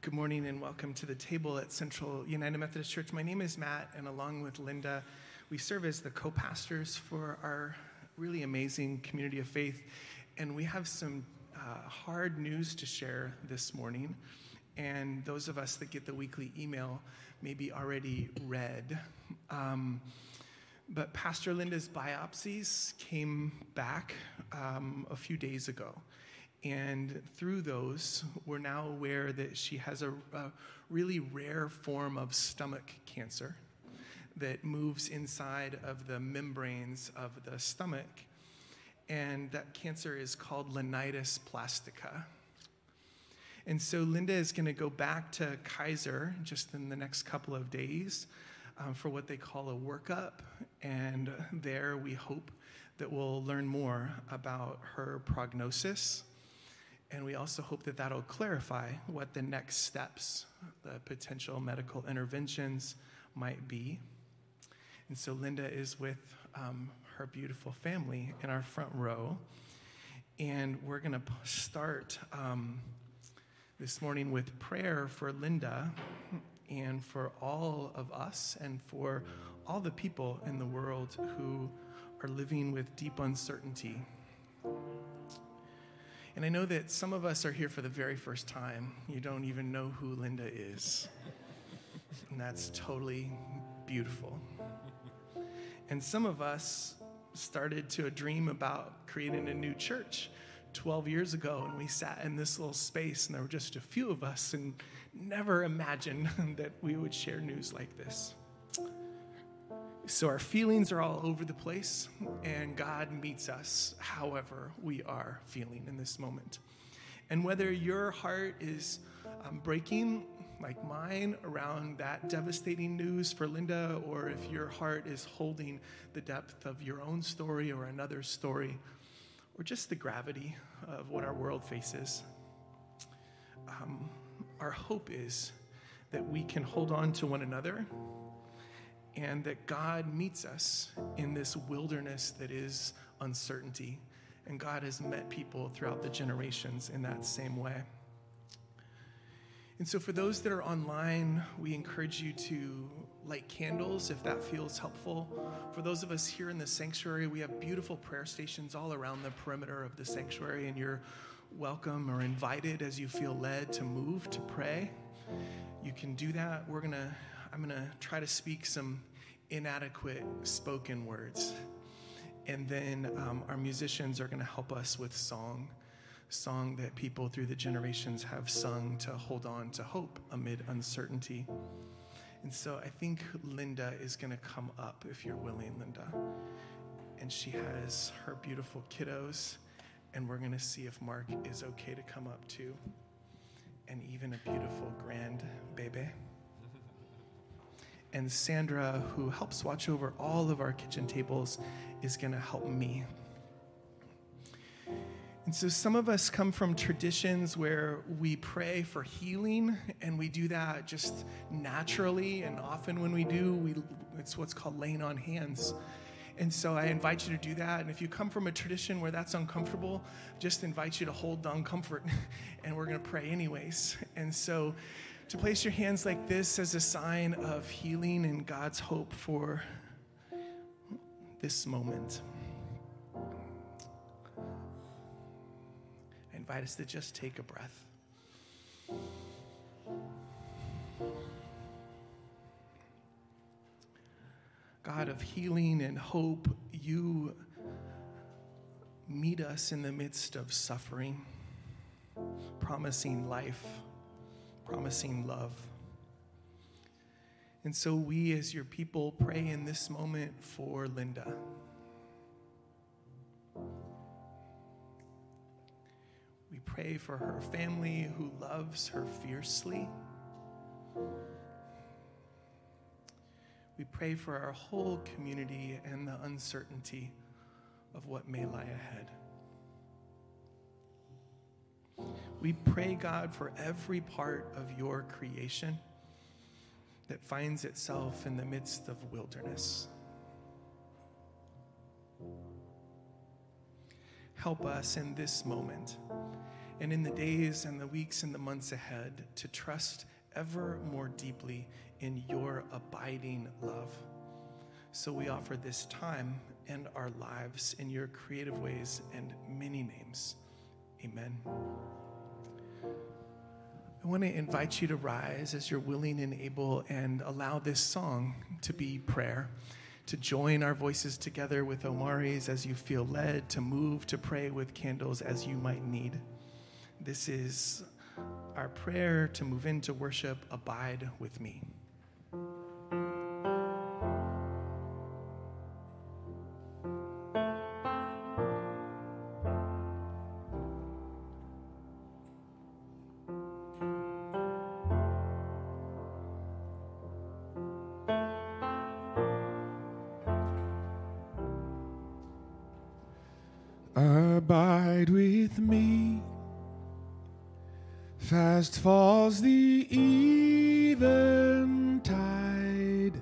Good morning and welcome to the table at Central United Methodist Church. My name is Matt, and along with Linda, we serve as the co-pastors for our really amazing community of faith. And we have some hard news to share this morning. And those of us that get the weekly email maybe already read. But Pastor Linda's biopsies came back a few days ago. And through those, we're now aware that she has a really rare form of stomach cancer that moves inside of the membranes of the stomach. And that cancer is called Linitis plastica. And so Linda is going to go back to Kaiser just in the next couple of days for what they call a workup. And there we hope that we'll learn more about her prognosis. And we also hope that that'll clarify what the next steps, the potential medical interventions might be. And so Linda is with her beautiful family in our front row. And we're going to start this morning with prayer for Linda and for all of us and for all the people in the world who are living with deep uncertainty. And I know that some of us are here for the very first time. You don't even know who Linda is. And that's totally beautiful. And some of us started to dream about creating a new church 12 years ago, and we sat in this little space, and there were just a few of us, and never imagined that we would share news like this. So our feelings are all over the place, and God meets us however we are feeling in this moment. And whether your heart is breaking like mine around that devastating news for Linda, or if your heart is holding the depth of your own story or another story, or just the gravity of what our world faces, our hope is that we can hold on to one another and that God meets us in this wilderness that is uncertainty. And God has met people throughout the generations in that same way. And so for those that are online, we encourage you to light candles if that feels helpful. For those of us here in the sanctuary, we have beautiful prayer stations all around the perimeter of the sanctuary, and you're welcome or invited as you feel led to move to pray. You can do that. I'm going to try to speak some inadequate spoken words. And then our musicians are going to help us with song that people through the generations have sung to hold on to hope amid uncertainty. And so I think Linda is going to come up, if you're willing, Linda. And she has her beautiful kiddos. And we're going to see if Mark is okay to come up too. And even a beautiful grandbaby. And Sandra, who helps watch over all of our kitchen tables, is going to help me. And so some of us come from traditions where we pray for healing, and we do that just naturally. And often when we do, it's what's called laying on hands. And so I invite you to do that. And if you come from a tradition where that's uncomfortable, just invite you to hold the uncomfort, and we're going to pray anyways. And so to place your hands like this as a sign of healing and God's hope for this moment. I invite us to just take a breath. God of healing and hope, you meet us in the midst of suffering, promising life, promising love. And so we as your people pray in this moment for Linda. We pray for her family who loves her fiercely. We pray for our whole community and the uncertainty of what may lie ahead. We pray, God, for every part of your creation that finds itself in the midst of wilderness. Help us in this moment and in the days and the weeks and the months ahead to trust ever more deeply in your abiding love. So we offer this time and our lives in your creative ways and many names. Amen. I want to invite you to rise as you're willing and able and allow this song to be prayer, to join our voices together with Omari's as you feel led, to move to pray with candles as you might need. This is our prayer to move into worship. Abide with me. Abide with me. Fast falls the eventide.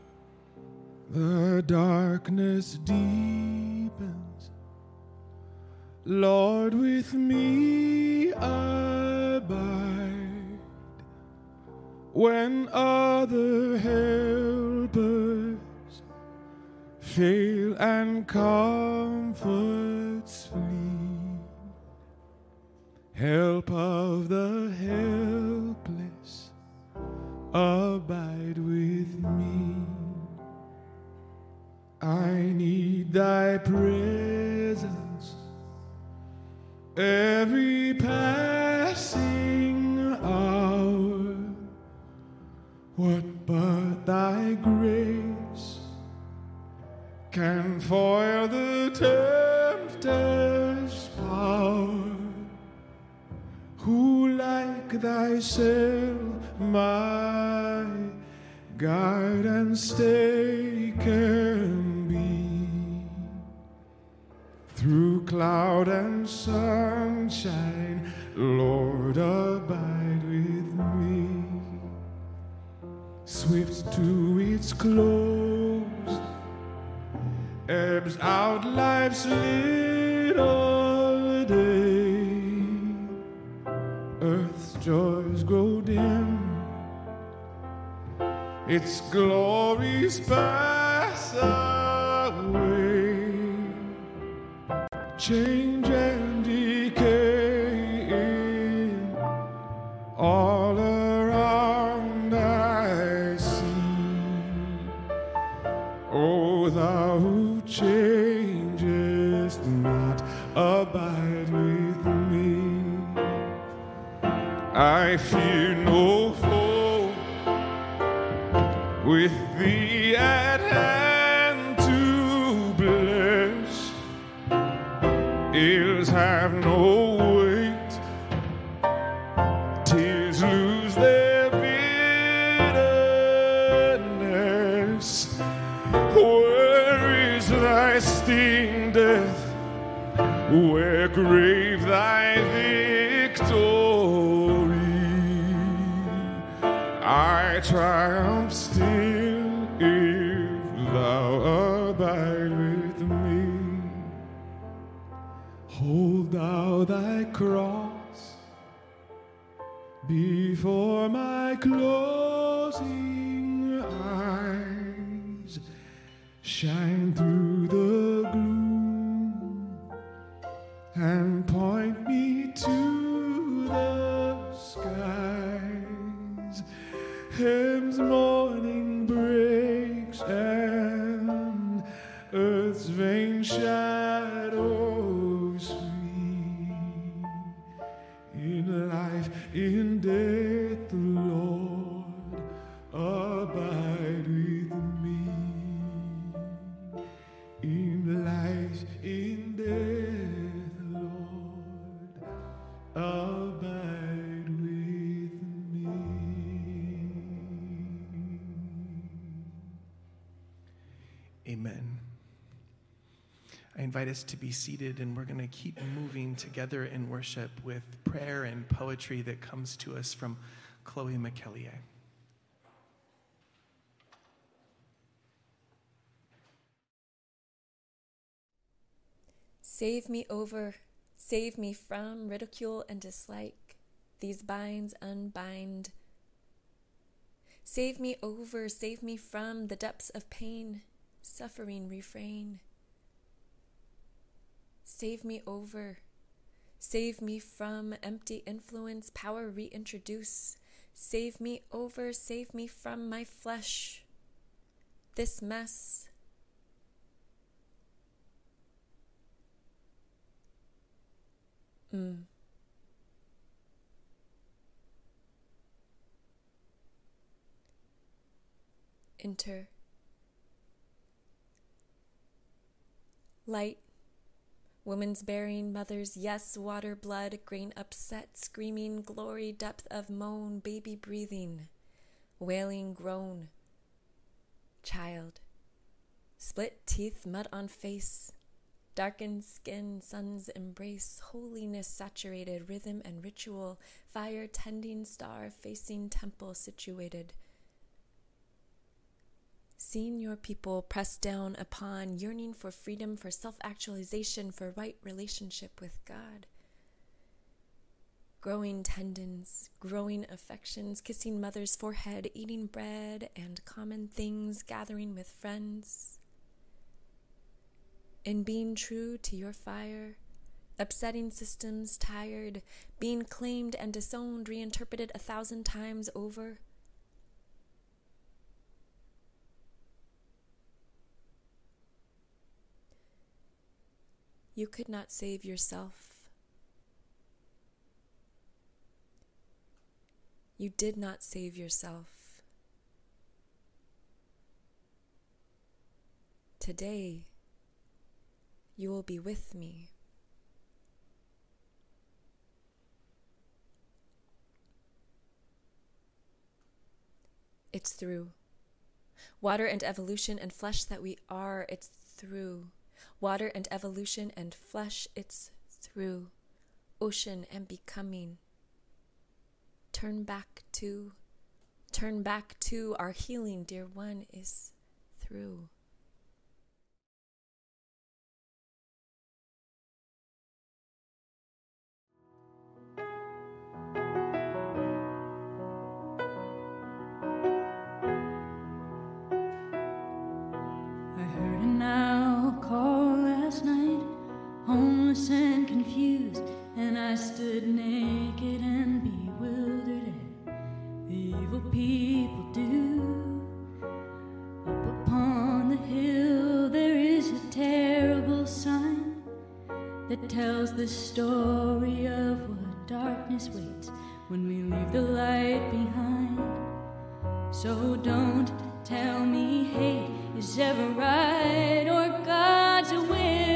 The darkness deepens. Lord, with me abide. When other helpers fail and comforts flee, help of the helpless, abide with me. I need thy presence every passing hour. What but thy grace can foil the tempter's power? Who like thyself my guide and stay can be? Through cloud and sunshine, Lord, abide with me. Swift to its close, ebbs out life's little day. Earth's joys grow dim, its glories pass away. Change and decay in all around I see. O thou who changest not, abide with me. I fear no foe, with thee at hand to bless. Ills have no weight, tears lose their bitterness. Where is thy sting, death? Where grave thy victory? I triumph still if thou abide with me. Hold thou thy cross before my closing eyes. Shine through the gloom and point me to the skies. Heaven's morning breaks and earth's vain shadows flee. In life, in death, Lord, abide with me. In life, in death, Lord, abide with me. Amen. I invite us to be seated, and we're going to keep moving together in worship with prayer and poetry that comes to us from Chloe McKellier. Save me over, Save me from ridicule and dislike. These binds unbind. Save me over, save me from the depths of pain. Suffering refrain. Save me over. Save me from empty influence, power reintroduce. Save me over, save me from my flesh. This mess. Enter. Light. Woman's bearing, mothers, yes, water, blood, grain upset, screaming, glory, depth of moan, baby breathing, wailing, groan. Child. Split teeth, mud on face, darkened skin, sun's embrace, holiness saturated, rhythm and ritual, fire tending star facing temple situated. Seeing your people pressed down upon, yearning for freedom, for self-actualization, for right relationship with God. Growing tendons, growing affections, kissing mother's forehead, eating bread and common things, gathering with friends. In being true to your fire, upsetting systems, tired, being claimed and disowned, reinterpreted 1,000 times over. You could not save yourself. You did not save yourself. Today, you will be with me. It's through. Water and evolution and flesh that we are, it's through. Water and evolution and flesh, it's through. Ocean and becoming. Turn back to our healing, dear one, is through. Homeless and confused, and I stood naked and bewildered at the evil people do. Up upon the hill there is a terrible sign that tells the story of what darkness waits when we leave the light behind. So don't tell me hate is ever right or God's will.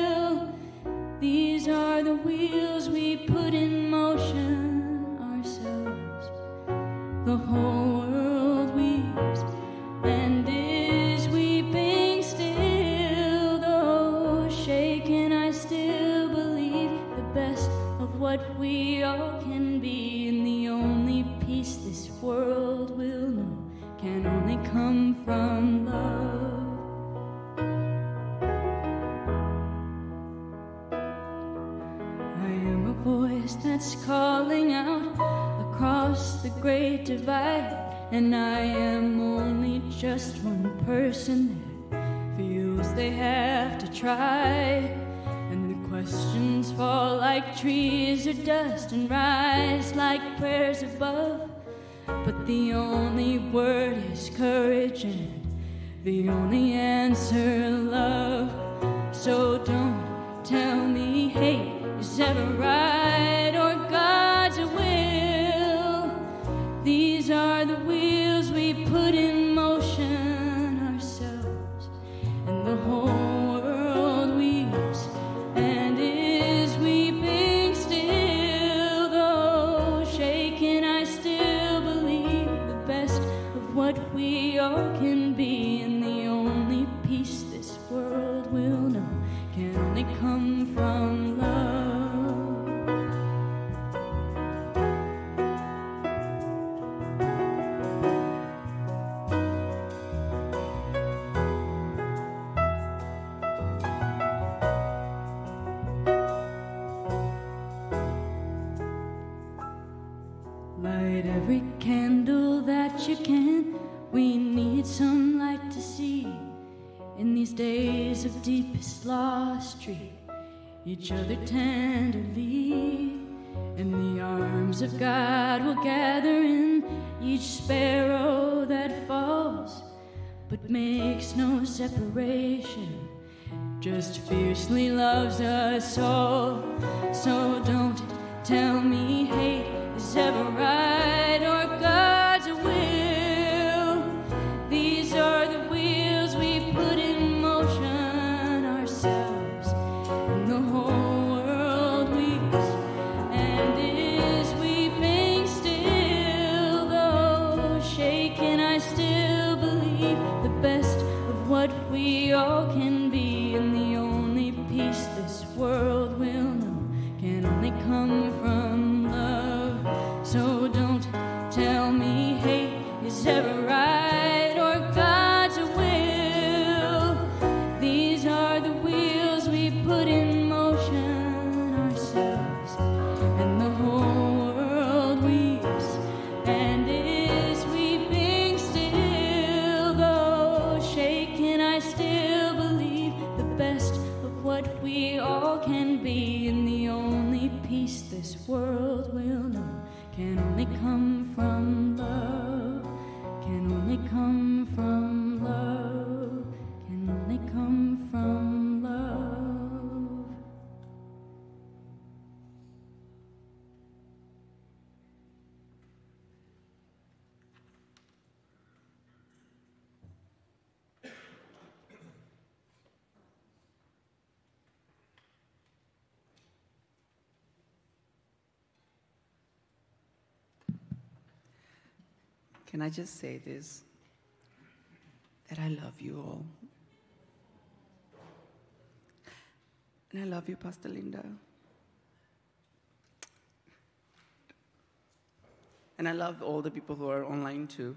These are the wheels we put in motion ourselves. The whole world weeps and is weeping still. Though shaken, I still believe the best of what we all can be. And the only peace this world will know can only come from love. That's calling out across the great divide, and I am only just one person that feels they have to try. And the questions fall like trees or dust and rise like prayers above. But the only word is courage, and the only answer love. So don't tell me hate is ever right or God's will. These are the wheels we put in motion ourselves, and the whole world weeps and is weeping still. Though shaken, I still believe the best of what we all can be, and the only peace this world will know can only come from love. these days of deepest loss, treat each other tenderly. In the arms of God we'll gather in each sparrow that falls, but makes no separation, just fiercely loves us all. So don't tell me hate is ever right or God's will. These are the wheels we put in motion ourselves, and the whole world weeps and is weeping still. Though shaken, I still believe the best of what we all can be, and the only peace this world will know can only come from love. So don't tell me hate is ever right or God's will. These are the wheels we put in motion ourselves, and the whole world weeps and is weeping still. Though shaken, I still believe the best of what we all can be, and the only peace this world will know can only come from love, can only come from love, can only come from love. Can I just say this? That I love you all. And I love you, Pastor Linda. And I love all the people who are online too.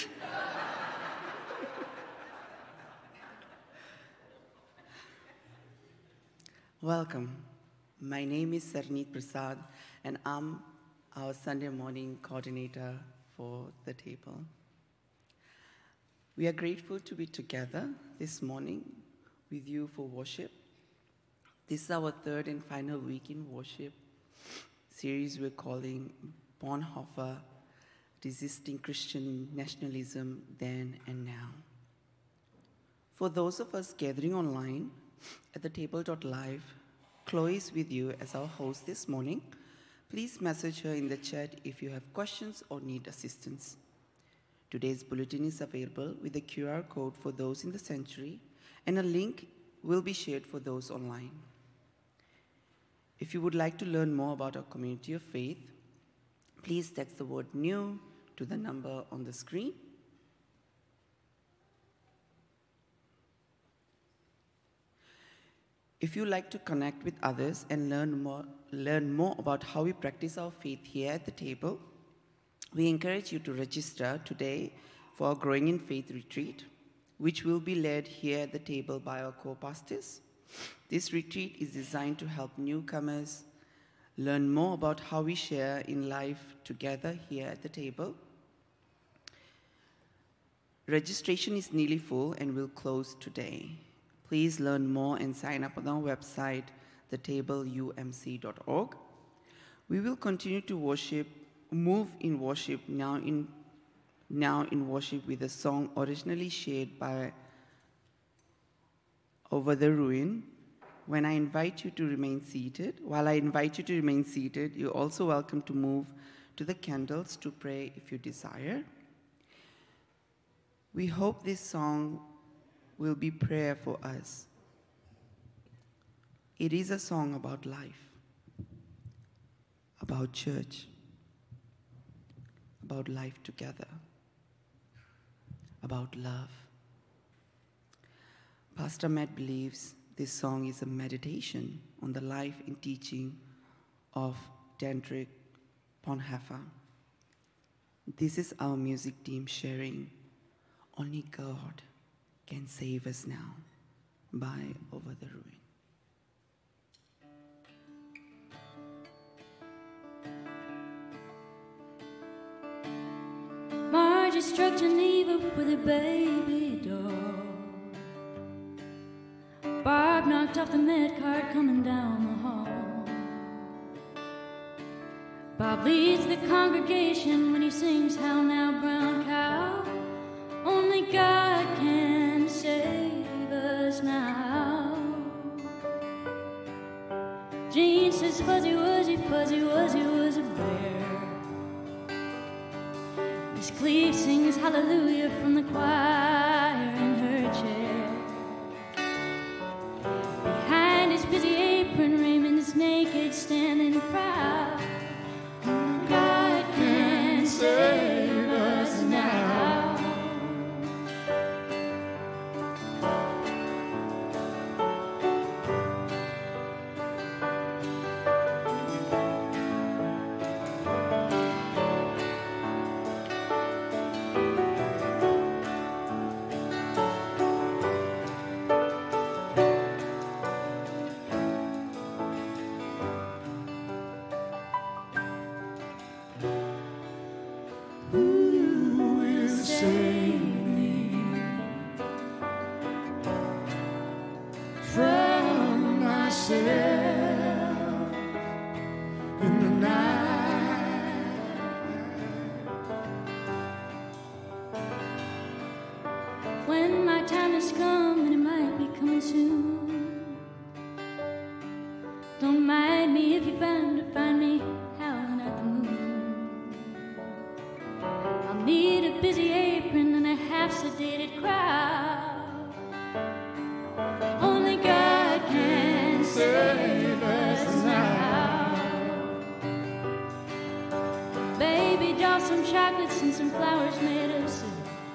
Welcome. My name is Sarneet Prasad, and I'm our Sunday morning coordinator for the table. We are grateful to be together this morning with you for worship. This is our third and final week in worship series we're calling Bonhoeffer, Resisting Christian Nationalism Then and Now. For those of us gathering online at the table.live, Chloe is with you as our host this morning. Please message her in the chat if you have questions or need assistance. Today's bulletin is available with a QR code for those in the sanctuary, and a link will be shared for those online. If you would like to learn more about our community of faith, please text the word NEW to the number on the screen. If you'd like to connect with others and learn more about how we practice our faith here at the table, we encourage you to register today for our Growing in Faith retreat, which will be led here at the table by our co-pastors. This retreat is designed to help newcomers learn more about how we share in life together here at the table. Registration is nearly full and will close today. Please learn more and sign up on our website, thetable.umc.org. We will continue to move in worship now in worship with a song originally shared by Over the Ruin. While I invite you to remain seated, you're also welcome to move to the candles to pray if you desire. We hope this song will be prayer for us. It is a song about life, about church, about life together, about love. Pastor Matt believes this song is a meditation on the life and teaching of Dietrich Bonhoeffer. This is our music team sharing Only God Can Save Us Now by Over the Ruin. Margie struck Geneva with a baby doll. Barb knocked off the med card coming down the hall. Bob leads the congregation when he sings "How Now, Brown Cow." Only God can save us now. Jean says fuzzy wuzzy was a bear. Miss Cleve sings hallelujah from the choir in her chair. Behind his busy apron, Raymond is naked, standing proud. God can save us now. When my time has come, and it might be coming soon, don't mind me if you find me howling at the moon. I'll need a busy apron and a half-sedated crowd. Only God can save us now. Baby doll, some chocolates and some flowers made of silk.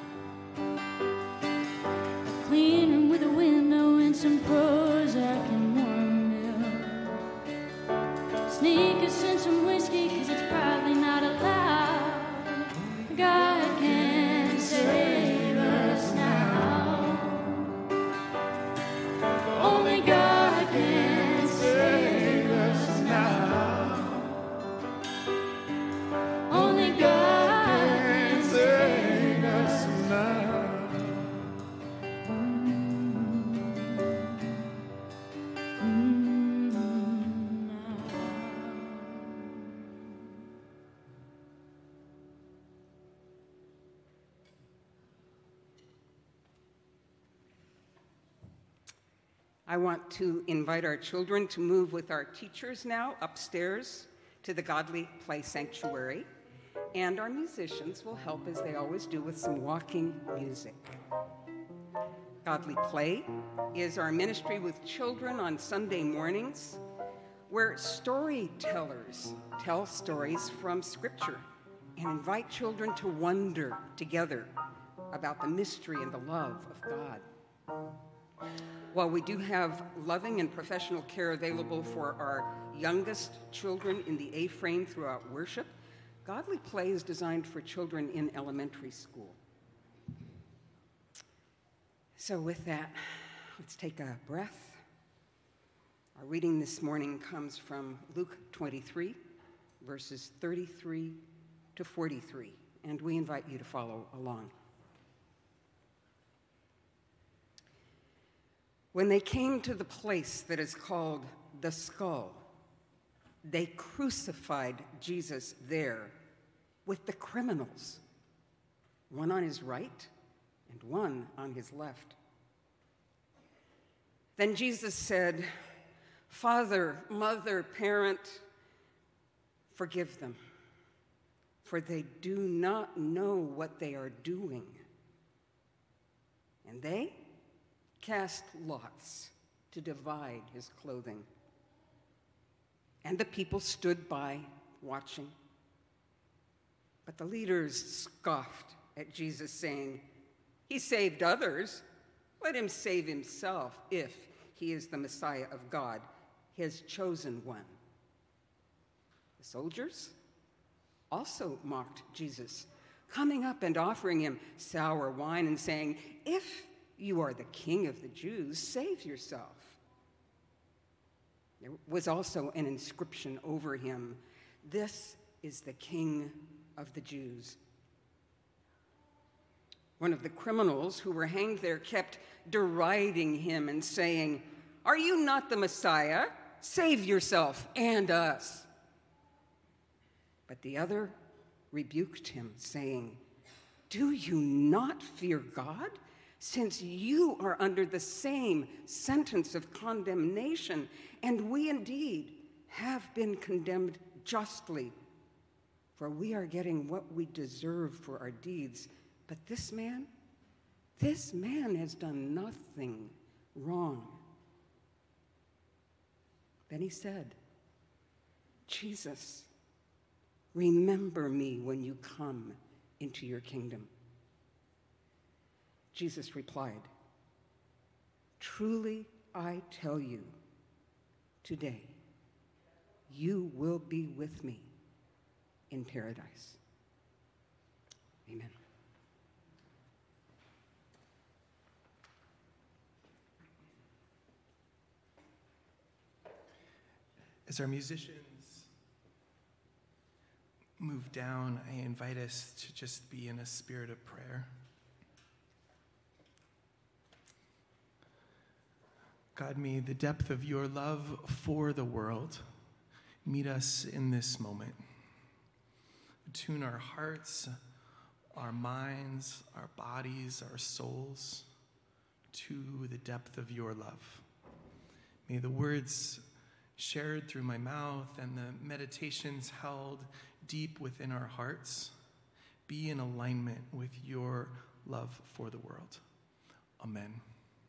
Clean room with a window and some Prozac and warm milk. Sneak us in some whiskey, 'cause it's probably not allowed. God can save us now. Only God can save us now. Only God can save us now. I want to invite our children to move with our teachers now upstairs to the Godly Play Sanctuary, and our musicians will help, as they always do, with some walking music. Godly Play is our ministry with children on Sunday mornings, where storytellers tell stories from Scripture and invite children to wonder together about the mystery and the love of God. While we do have loving and professional care available for our youngest children in the A-frame throughout worship, Godly Play is designed for children in elementary school. So with that, let's take a breath. Our reading this morning comes from Luke 23, verses 33 to 43, and we invite you to follow along. When they came to the place that is called the Skull, they crucified Jesus there with the criminals, one on his right and one on his left. Then Jesus said, "Father, mother, parent, forgive them, for they do not know what they are doing." And they cast lots to divide his clothing. And the people stood by, watching. But the leaders scoffed at Jesus, saying, "He saved others. Let him save himself if he is the Messiah of God, his chosen one." The soldiers also mocked Jesus, coming up and offering him sour wine and saying, "If you are the king of the Jews, save yourself." There was also an inscription over him, "This is the King of the Jews." One of the criminals who were hanged there kept deriding him and saying, Are you not the Messiah? Save yourself and us." But the other rebuked him, saying, "Do you not fear God, since you are under the same sentence of condemnation, and we indeed have been condemned justly? For we are getting what we deserve for our deeds. But this man has done nothing wrong." Then he said, "Jesus, remember me when you come into your kingdom." Jesus replied, "Truly I tell you, today you will be with me in paradise." Amen. As our musicians move down, I invite us to just be in a spirit of prayer. God, may the depth of your love for the world meet us in this moment. Attune our hearts, our minds, our bodies, our souls to the depth of your love. May the words shared through my mouth and the meditations held deep within our hearts be in alignment with your love for the world. Amen.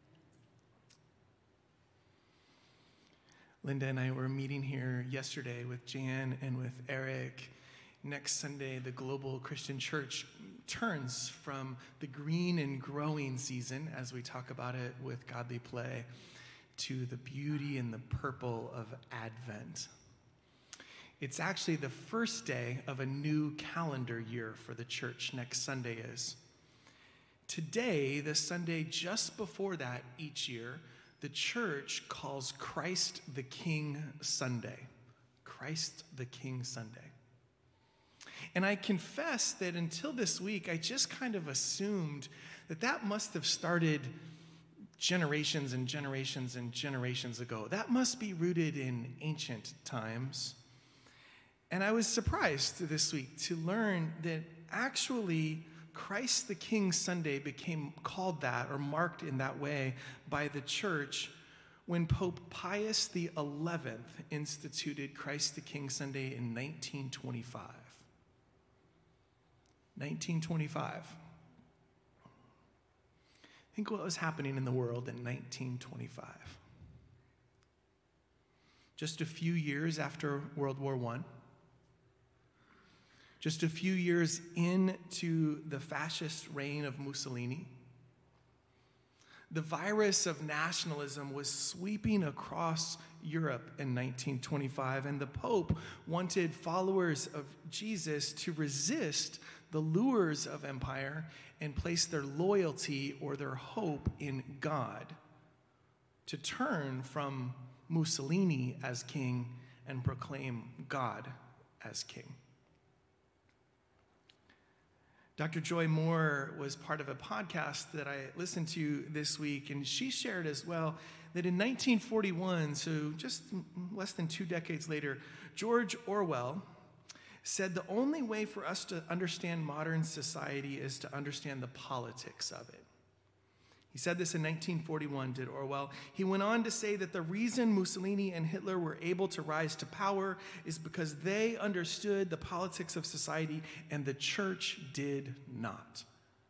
Linda and I were meeting here yesterday with Jan and with Eric. Next Sunday, the Global Christian Church turns from the green and growing season, as we talk about it with Godly Play, to the beauty and the purple of Advent. It's actually the first day of a new calendar year for the church. Next Sunday is. Today, the Sunday just before that each year, the church calls Christ the King Sunday. Christ the King Sunday. And I confess that until this week, I just kind of assumed that must have started generations and generations and generations ago. That must be rooted in ancient times. And I was surprised this week to learn that actually Christ the King Sunday became called that or marked in that way by the church when Pope Pius XI instituted Christ the King Sunday in 1925. 1925. Think what was happening in the world in 1925. Just a few years after World War I, just a few years into the fascist reign of Mussolini, the virus of nationalism was sweeping across Europe in 1925, and the Pope wanted followers of Jesus to resist the lures of empire and place their loyalty or their hope in God, to turn from Mussolini as king and proclaim God as king. Dr. Joy Moore was part of a podcast that I listened to this week, and she shared as well that in 1941, so just less than 2 decades later, George Orwell said the only way for us to understand modern society is to understand the politics of it. He said this in 1941, did Orwell. He went on to say that the reason Mussolini and Hitler were able to rise to power is because they understood the politics of society and the church did not.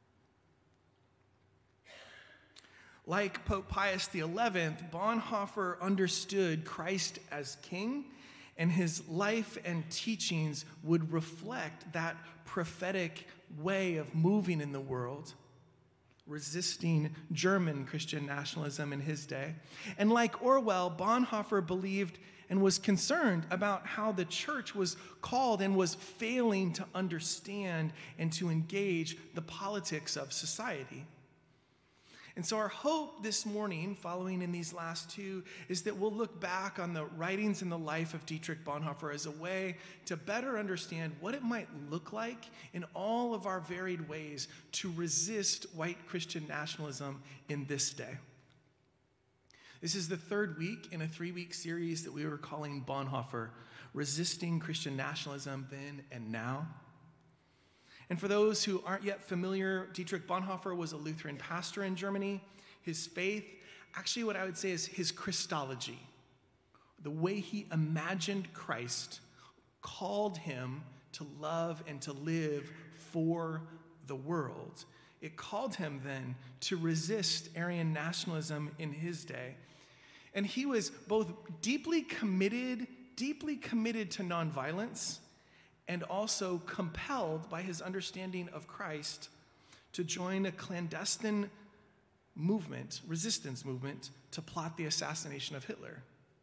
Like Pope Pius XI, Bonhoeffer understood Christ as king, and his life and teachings would reflect that prophetic way of moving in the world, resisting German Christian nationalism in his day. And like Orwell, Bonhoeffer believed and was concerned about how the church was called and was failing to understand and to engage the politics of society. And so our hope this morning, following in these last two, is that we'll look back on the writings and the life of Dietrich Bonhoeffer as a way to better understand what it might look like in all of our varied ways to resist white Christian nationalism in this day. This is the third week in a 3-week series that we were calling Bonhoeffer, Resisting Christian Nationalism Then and Now. And for those who aren't yet familiar, Dietrich Bonhoeffer was a Lutheran pastor in Germany. His faith, actually what I would say is his Christology, the way he imagined Christ, called him to love and to live for the world. It called him then to resist Aryan nationalism in his day. And he was both deeply committed to nonviolence and also compelled by his understanding of Christ to join a clandestine movement, resistance movement, to plot the assassination of Hitler.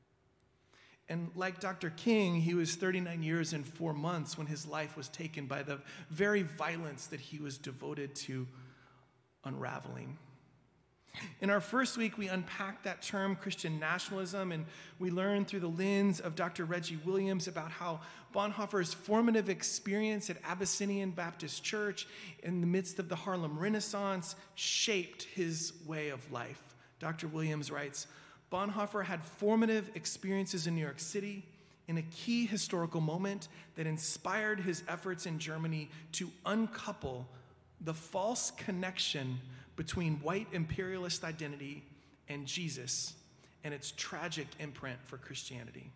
And like Dr. King, he was 39 years and 4 months when his life was taken by the very violence that he was devoted to unraveling. In our first week, we unpacked that term, Christian nationalism, and we learned through the lens of Dr. Reggie Williams about how Bonhoeffer's formative experience at Abyssinian Baptist Church in the midst of the Harlem Renaissance shaped his way of life. Dr. Williams writes, Bonhoeffer had formative experiences in New York City in a key historical moment that inspired his efforts in Germany to uncouple the false connection between white imperialist identity and Jesus and its tragic imprint for Christianity.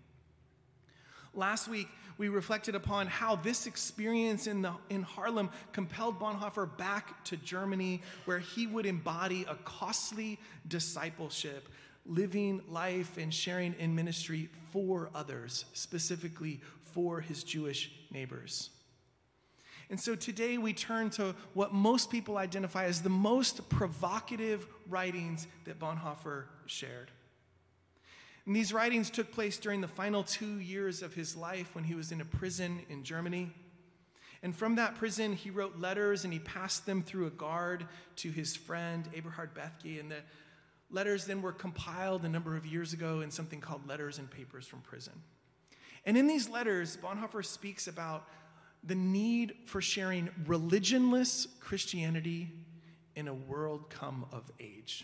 Last week, we reflected upon how this experience in Harlem compelled Bonhoeffer back to Germany, where he would embody a costly discipleship, living life and sharing in ministry for others, specifically for his Jewish neighbors. And so today we turn to what most people identify as the most provocative writings that Bonhoeffer shared. And these writings took place during the final 2 years of his life when he was in a prison in Germany. And from that prison, he wrote letters and he passed them through a guard to his friend, Eberhard Bethge. And the letters then were compiled a number of years ago in something called Letters and Papers from Prison. And in these letters, Bonhoeffer speaks about the need for sharing religionless Christianity in a world come of age.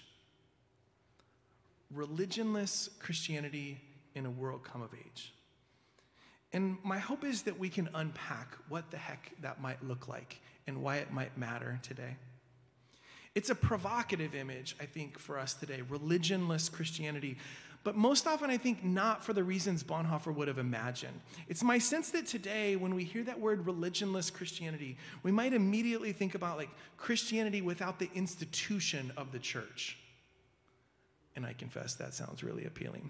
Religionless Christianity in a world come of age. And my hope is that we can unpack what the heck that might look like and why it might matter today. It's a provocative image, I think, for us today, religionless Christianity. But most often, I think, not for the reasons Bonhoeffer would have imagined. It's my sense that today, when we hear that word religionless Christianity, we might immediately think about like Christianity without the institution of the church. And I confess that sounds really appealing.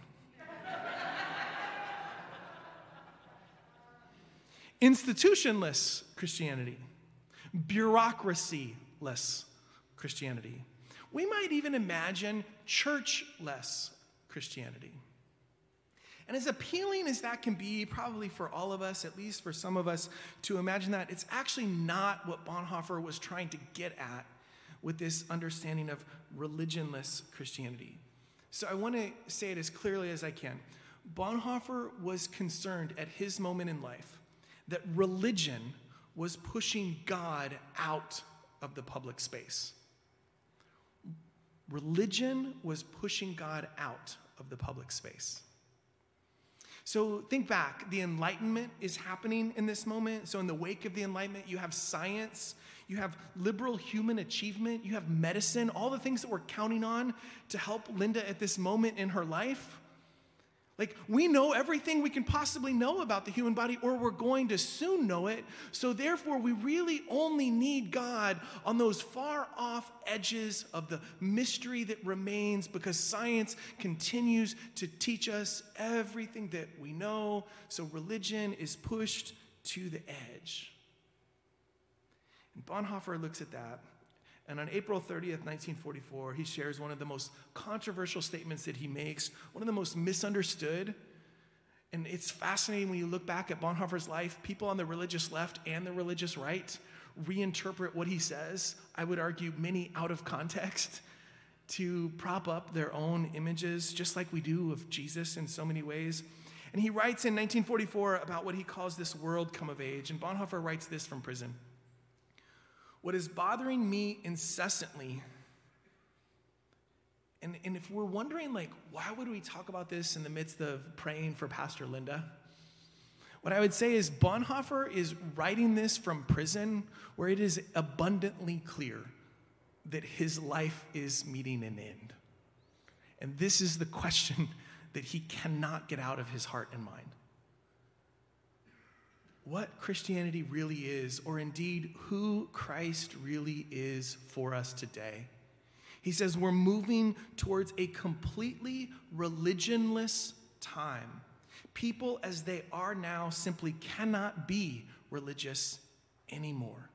Institutionless Christianity, bureaucracy-less Christianity. We might even imagine church-less Christianity. And as appealing as that can be, probably for all of us, at least for some of us, to imagine that, it's actually not what Bonhoeffer was trying to get at with this understanding of religionless Christianity. So I want to say it as clearly as I can. Bonhoeffer was concerned at his moment in life that religion was pushing God out of the public space. Religion was pushing God out of the public space. So think back, the Enlightenment is happening in this moment. So in the wake of the Enlightenment, you have science, you have liberal human achievement, you have medicine, all the things that we're counting on to help Linda at this moment in her life. Like, we know everything we can possibly know about the human body, or we're going to soon know it. So therefore, we really only need God on those far off edges of the mystery that remains, because science continues to teach us everything that we know. So religion is pushed to the edge. And Bonhoeffer looks at that. And on April 30th, 1944, he shares one of the most controversial statements that he makes, one of the most misunderstood. And it's fascinating when you look back at Bonhoeffer's life, people on the religious left and the religious right reinterpret what he says, I would argue many out of context, to prop up their own images, just like we do of Jesus in so many ways. And he writes in 1944 about what he calls this world come of age. And Bonhoeffer writes this from prison. What is bothering me incessantly And if we're wondering, like, why would we talk about this in the midst of praying for Pastor Linda? What I would say is Bonhoeffer is writing this from prison where it is abundantly clear that his life is meeting an end. And this is the question that he cannot get out of his heart and mind. What Christianity really is, or indeed who Christ really is for us today. He says we're moving towards a completely religionless time. People as they are now simply cannot be religious anymore.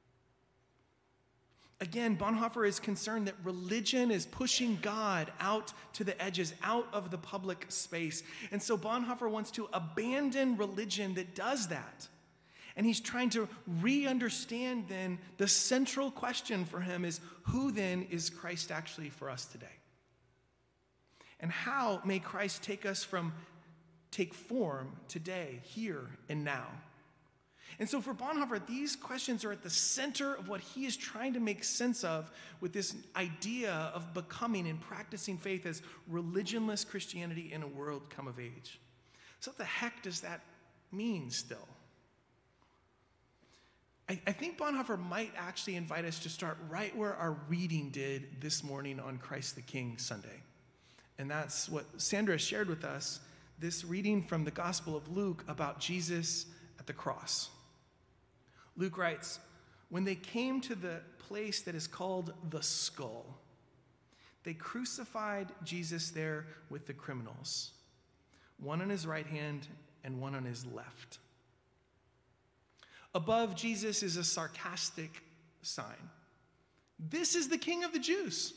Again, Bonhoeffer is concerned that religion is pushing God out to the edges, out of the public space. And so Bonhoeffer wants to abandon religion that does that. And he's trying to re-understand then the central question for him is, who then is Christ actually for us today? And how may Christ take form today, here and now? And so for Bonhoeffer, these questions are at the center of what he is trying to make sense of with this idea of becoming and practicing faith as religionless Christianity in a world come of age. So what the heck does that mean still? I think Bonhoeffer might actually invite us to start right where our reading did this morning on Christ the King Sunday. And that's what Sandra shared with us, this reading from the Gospel of Luke about Jesus at the cross. Luke writes, when they came to the place that is called the skull, they crucified Jesus there with the criminals, one on his right hand and one on his left. Above Jesus is a sarcastic sign. This is the King of the Jews,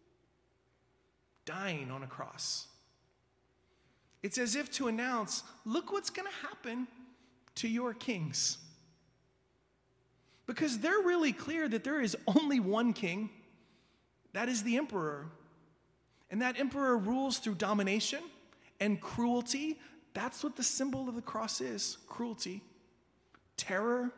dying on a cross. It's as if to announce, look what's going to happen to your kings. Because they're really clear that there is only one king, that is the emperor. And that emperor rules through domination and cruelty. That's what the symbol of the cross is, cruelty. Terror.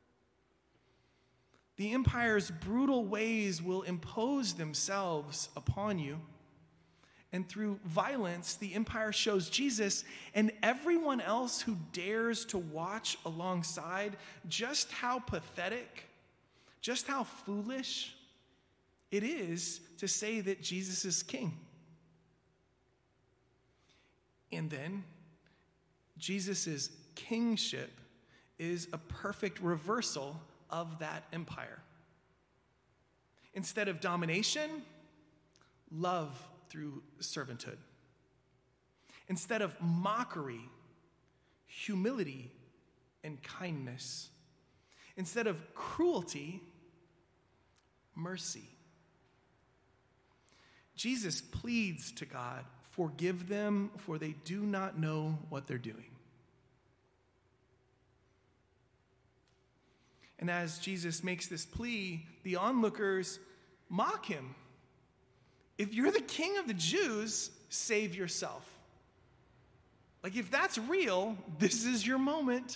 The empire's brutal ways will impose themselves upon you. And through violence, the empire shows Jesus and everyone else who dares to watch alongside just how pathetic, just how foolish it is to say that Jesus is king. And then, Jesus' kingship is a perfect reversal of that empire. Instead of domination, love through servanthood. Instead of mockery, humility and kindness. Instead of cruelty, mercy. Jesus pleads to God, forgive them, for they do not know what they're doing. And as Jesus makes this plea, the onlookers mock him. If you're the king of the Jews, save yourself. Like, if that's real, this is your moment.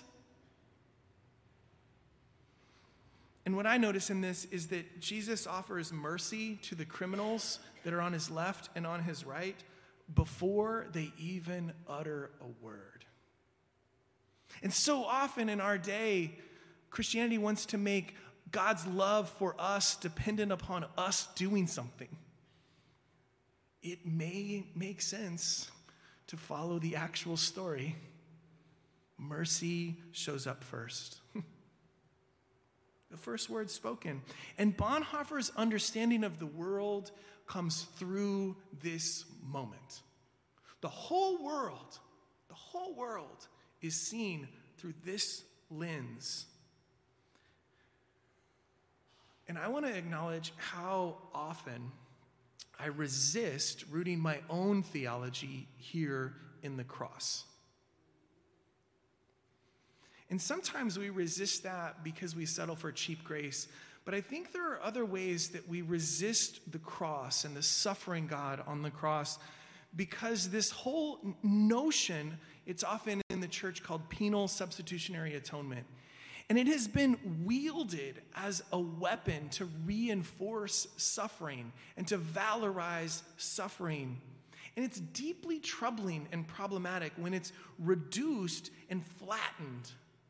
And what I notice in this is that Jesus offers mercy to the criminals that are on his left and on his right before they even utter a word. And so often in our day, Christianity wants to make God's love for us dependent upon us doing something. It may make sense to follow the actual story. Mercy shows up first. The first word spoken. And Bonhoeffer's understanding of the world comes through this moment. The whole world is seen through this lens. And I want to acknowledge how often I resist rooting my own theology here in the cross. And sometimes we resist that because we settle for cheap grace. But I think there are other ways that we resist the cross and the suffering God on the cross because this whole notion, it's often in the church called penal substitutionary atonement. And it has been wielded as a weapon to reinforce suffering and to valorize suffering. And it's deeply troubling and problematic when it's reduced and flattened.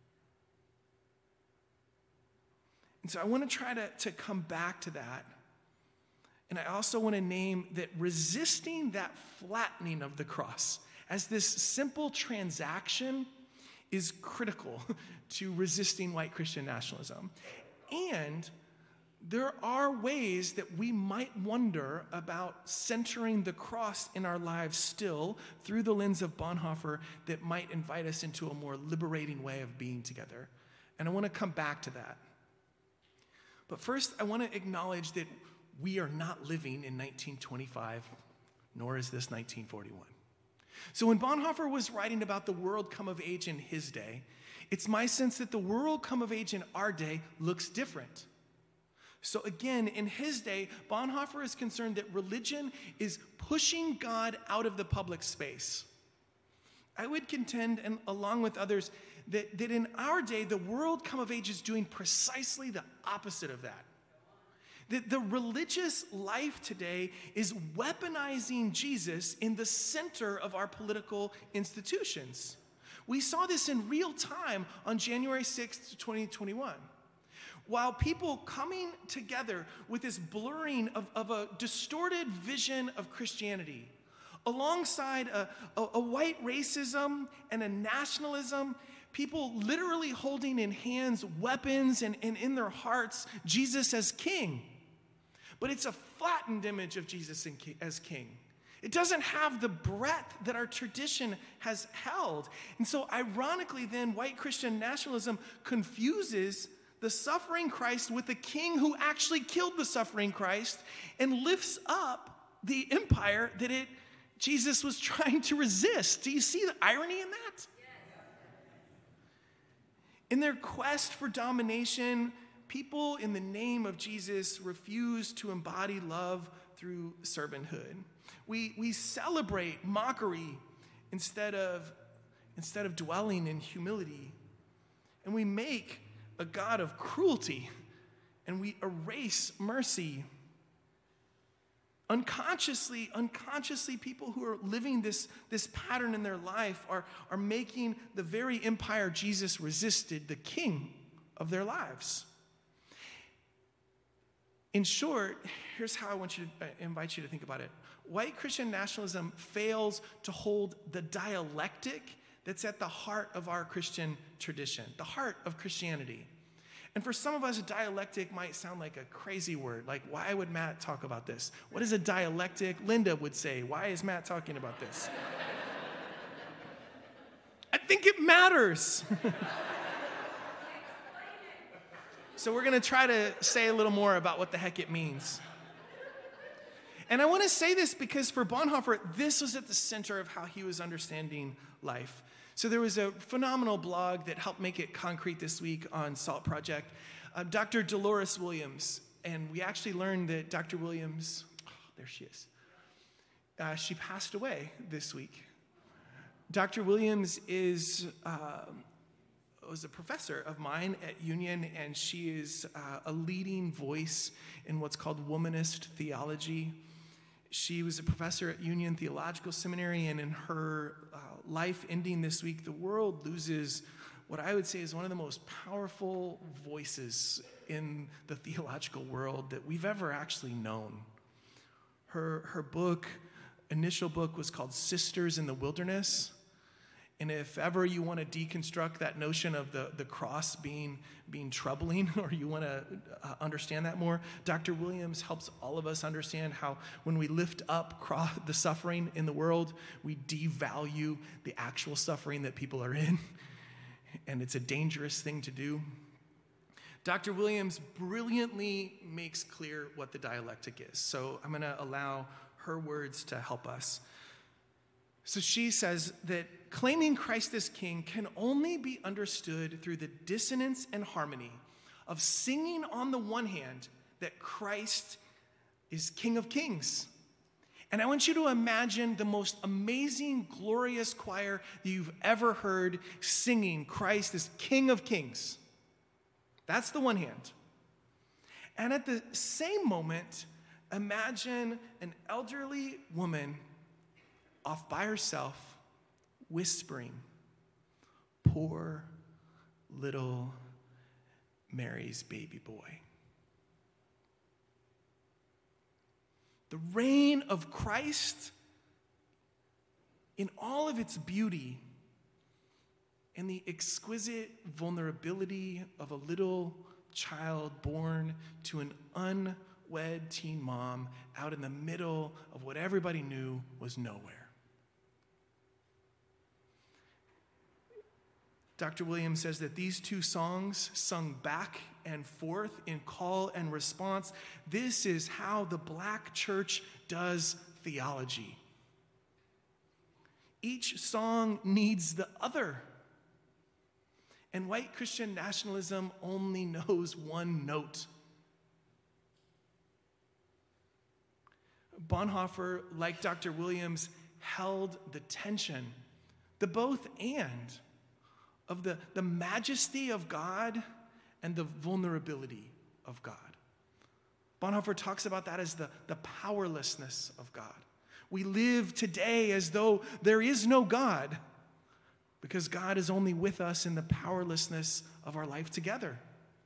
And so I want to try to come back to that. And I also want to name that resisting that flattening of the cross as this simple transaction is critical to resisting white Christian nationalism. And there are ways that we might wonder about centering the cross in our lives still through the lens of Bonhoeffer that might invite us into a more liberating way of being together. And I want to come back to that. But first, I want to acknowledge that we are not living in 1925, nor is this 1941. So when Bonhoeffer was writing about the world come of age in his day, it's my sense that the world come of age in our day looks different. So again, in his day, Bonhoeffer is concerned that religion is pushing God out of the public space. I would contend, and along with others, that in our day, the world come of age is doing precisely the opposite of that. That the religious life today is weaponizing Jesus in the center of our political institutions. We saw this in real time on January 6th, 2021. While people coming together with this blurring of a distorted vision of Christianity, alongside a white racism and a nationalism, people literally holding in hands weapons and in their hearts Jesus as king. But it's a flattened image of Jesus as king. It doesn't have the breadth that our tradition has held. And so ironically then, white Christian nationalism confuses the suffering Christ with the king who actually killed the suffering Christ and lifts up the empire that Jesus was trying to resist. Do you see the irony in that? In their quest for domination, people in the name of Jesus refuse to embody love through servanthood. We celebrate mockery instead of dwelling in humility. And we make a God of cruelty, and we erase mercy. Unconsciously, people who are living this pattern in their life are making the very empire Jesus resisted the king of their lives. In short, here's how I invite you to think about it. White Christian nationalism fails to hold the dialectic that's at the heart of our Christian tradition, the heart of Christianity. And for some of us, a dialectic might sound like a crazy word. Like, why would Matt talk about this? What is a dialectic? Linda would say, why is Matt talking about this? I think it matters. So we're going to try to say a little more about what the heck it means. And I want to say this because for Bonhoeffer, this was at the center of how he was understanding life. So there was a phenomenal blog that helped make it concrete this week on SALT Project. Dr. Dolores Williams, and we actually learned that Dr. Williams, there she is, she passed away this week. Dr. Williams was a professor of mine at Union, and she is a leading voice in what's called womanist theology. She was a professor at Union Theological Seminary, and in her life ending this week, the world loses what I would say is one of the most powerful voices in the theological world that we've ever actually known. Her initial book was called Sisters in the Wilderness. And if ever you want to deconstruct that notion of the cross being troubling, or you want to understand that more, Dr. Williams helps all of us understand how when we lift up the suffering in the world, we devalue the actual suffering that people are in. And it's a dangerous thing to do. Dr. Williams brilliantly makes clear what the dialectic is. So I'm going to allow her words to help us. So she says that claiming Christ as king can only be understood through the dissonance and harmony of singing on the one hand that Christ is King of Kings. And I want you to imagine the most amazing, glorious choir that you've ever heard singing Christ as King of Kings. That's the one hand. And at the same moment, imagine an elderly woman off by herself, whispering, "Poor little Mary's baby boy." The reign of Christ in all of its beauty and the exquisite vulnerability of a little child born to an unwed teen mom out in the middle of what everybody knew was nowhere. Dr. Williams says that these two songs, sung back and forth in call and response, this is how the Black church does theology. Each song needs the other. And white Christian nationalism only knows one note. Bonhoeffer, like Dr. Williams, held the tension, the both and, of the majesty of God and the vulnerability of God. Bonhoeffer talks about that as the powerlessness of God. We live today as though there is no God, because God is only with us in the powerlessness of our life together.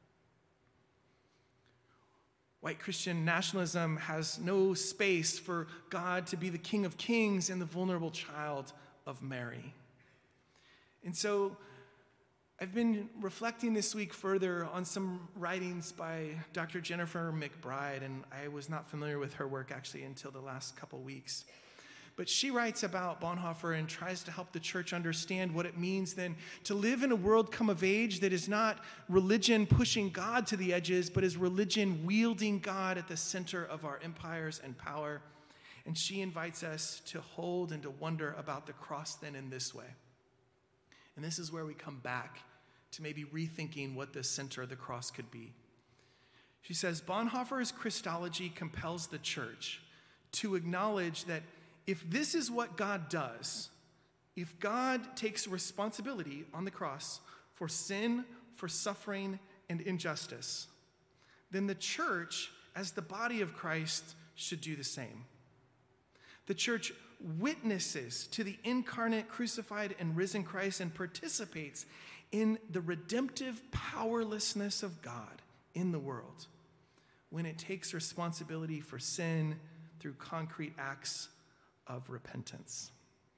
White Christian nationalism has no space for God to be the King of Kings and the vulnerable child of Mary. And so I've been reflecting this week further on some writings by Dr. Jennifer McBride, and I was not familiar with her work actually until the last couple weeks. But she writes about Bonhoeffer and tries to help the church understand what it means then to live in a world come of age that is not religion pushing God to the edges, but is religion wielding God at the center of our empires and power. And she invites us to hold and to wonder about the cross then in this way. And this is where we come back to maybe rethinking what the center of the cross could be. She says, Bonhoeffer's Christology compels the church to acknowledge that if this is what God does, if God takes responsibility on the cross for sin, for suffering, and injustice, then the church, as the body of Christ, should do the same. The church witnesses to the incarnate, crucified, and risen Christ and participates in the redemptive powerlessness of God in the world when it takes responsibility for sin through concrete acts of repentance.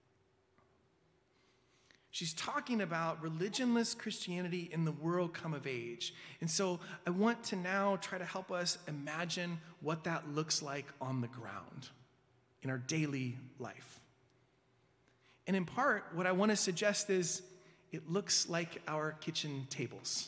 She's talking about religionless Christianity in the world come of age. And so I want to now try to help us imagine what that looks like on the ground in our daily life. And in part, what I want to suggest is it looks like our kitchen tables.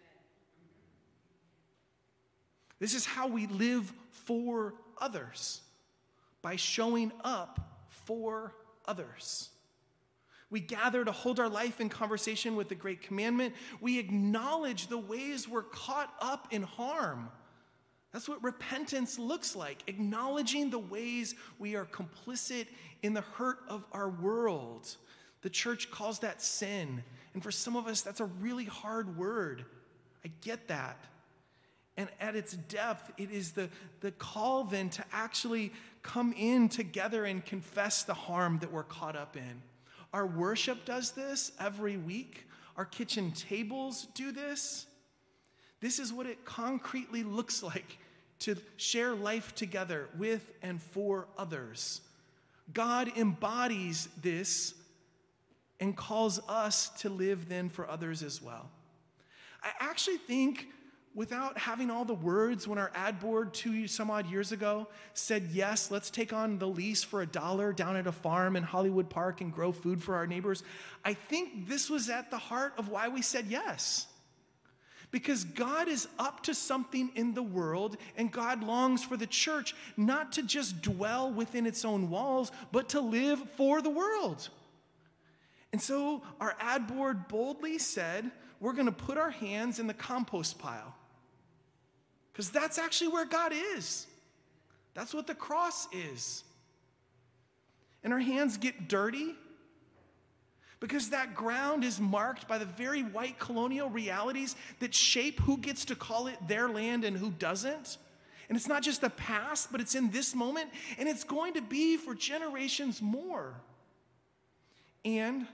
This is how we live for others, by showing up for others. We gather to hold our life in conversation with the Great Commandment. We acknowledge the ways we're caught up in harm. That's what repentance looks like, acknowledging the ways we are complicit in the hurt of our world. The church calls that sin. And for some of us, that's a really hard word. I get that. And at its depth, it is the call then to actually come in together and confess the harm that we're caught up in. Our worship does this every week. Our kitchen tables do this. This is what it concretely looks like to share life together with and for others. God embodies this and calls us to live then for others as well. I actually think, without having all the words, when our ad board 2 some odd years ago said, yes, let's take on the lease for $1 down at a farm in Hollywood Park and grow food for our neighbors, I think this was at the heart of why we said yes. Because God is up to something in the world, and God longs for the church not to just dwell within its own walls, but to live for the world. And so our ad board boldly said, we're going to put our hands in the compost pile. Because that's actually where God is. That's what the cross is. And our hands get dirty, Because that ground is marked by the very white colonial realities that shape who gets to call it their land and who doesn't. And it's not just the past, but it's in this moment, and it's going to be for generations more. And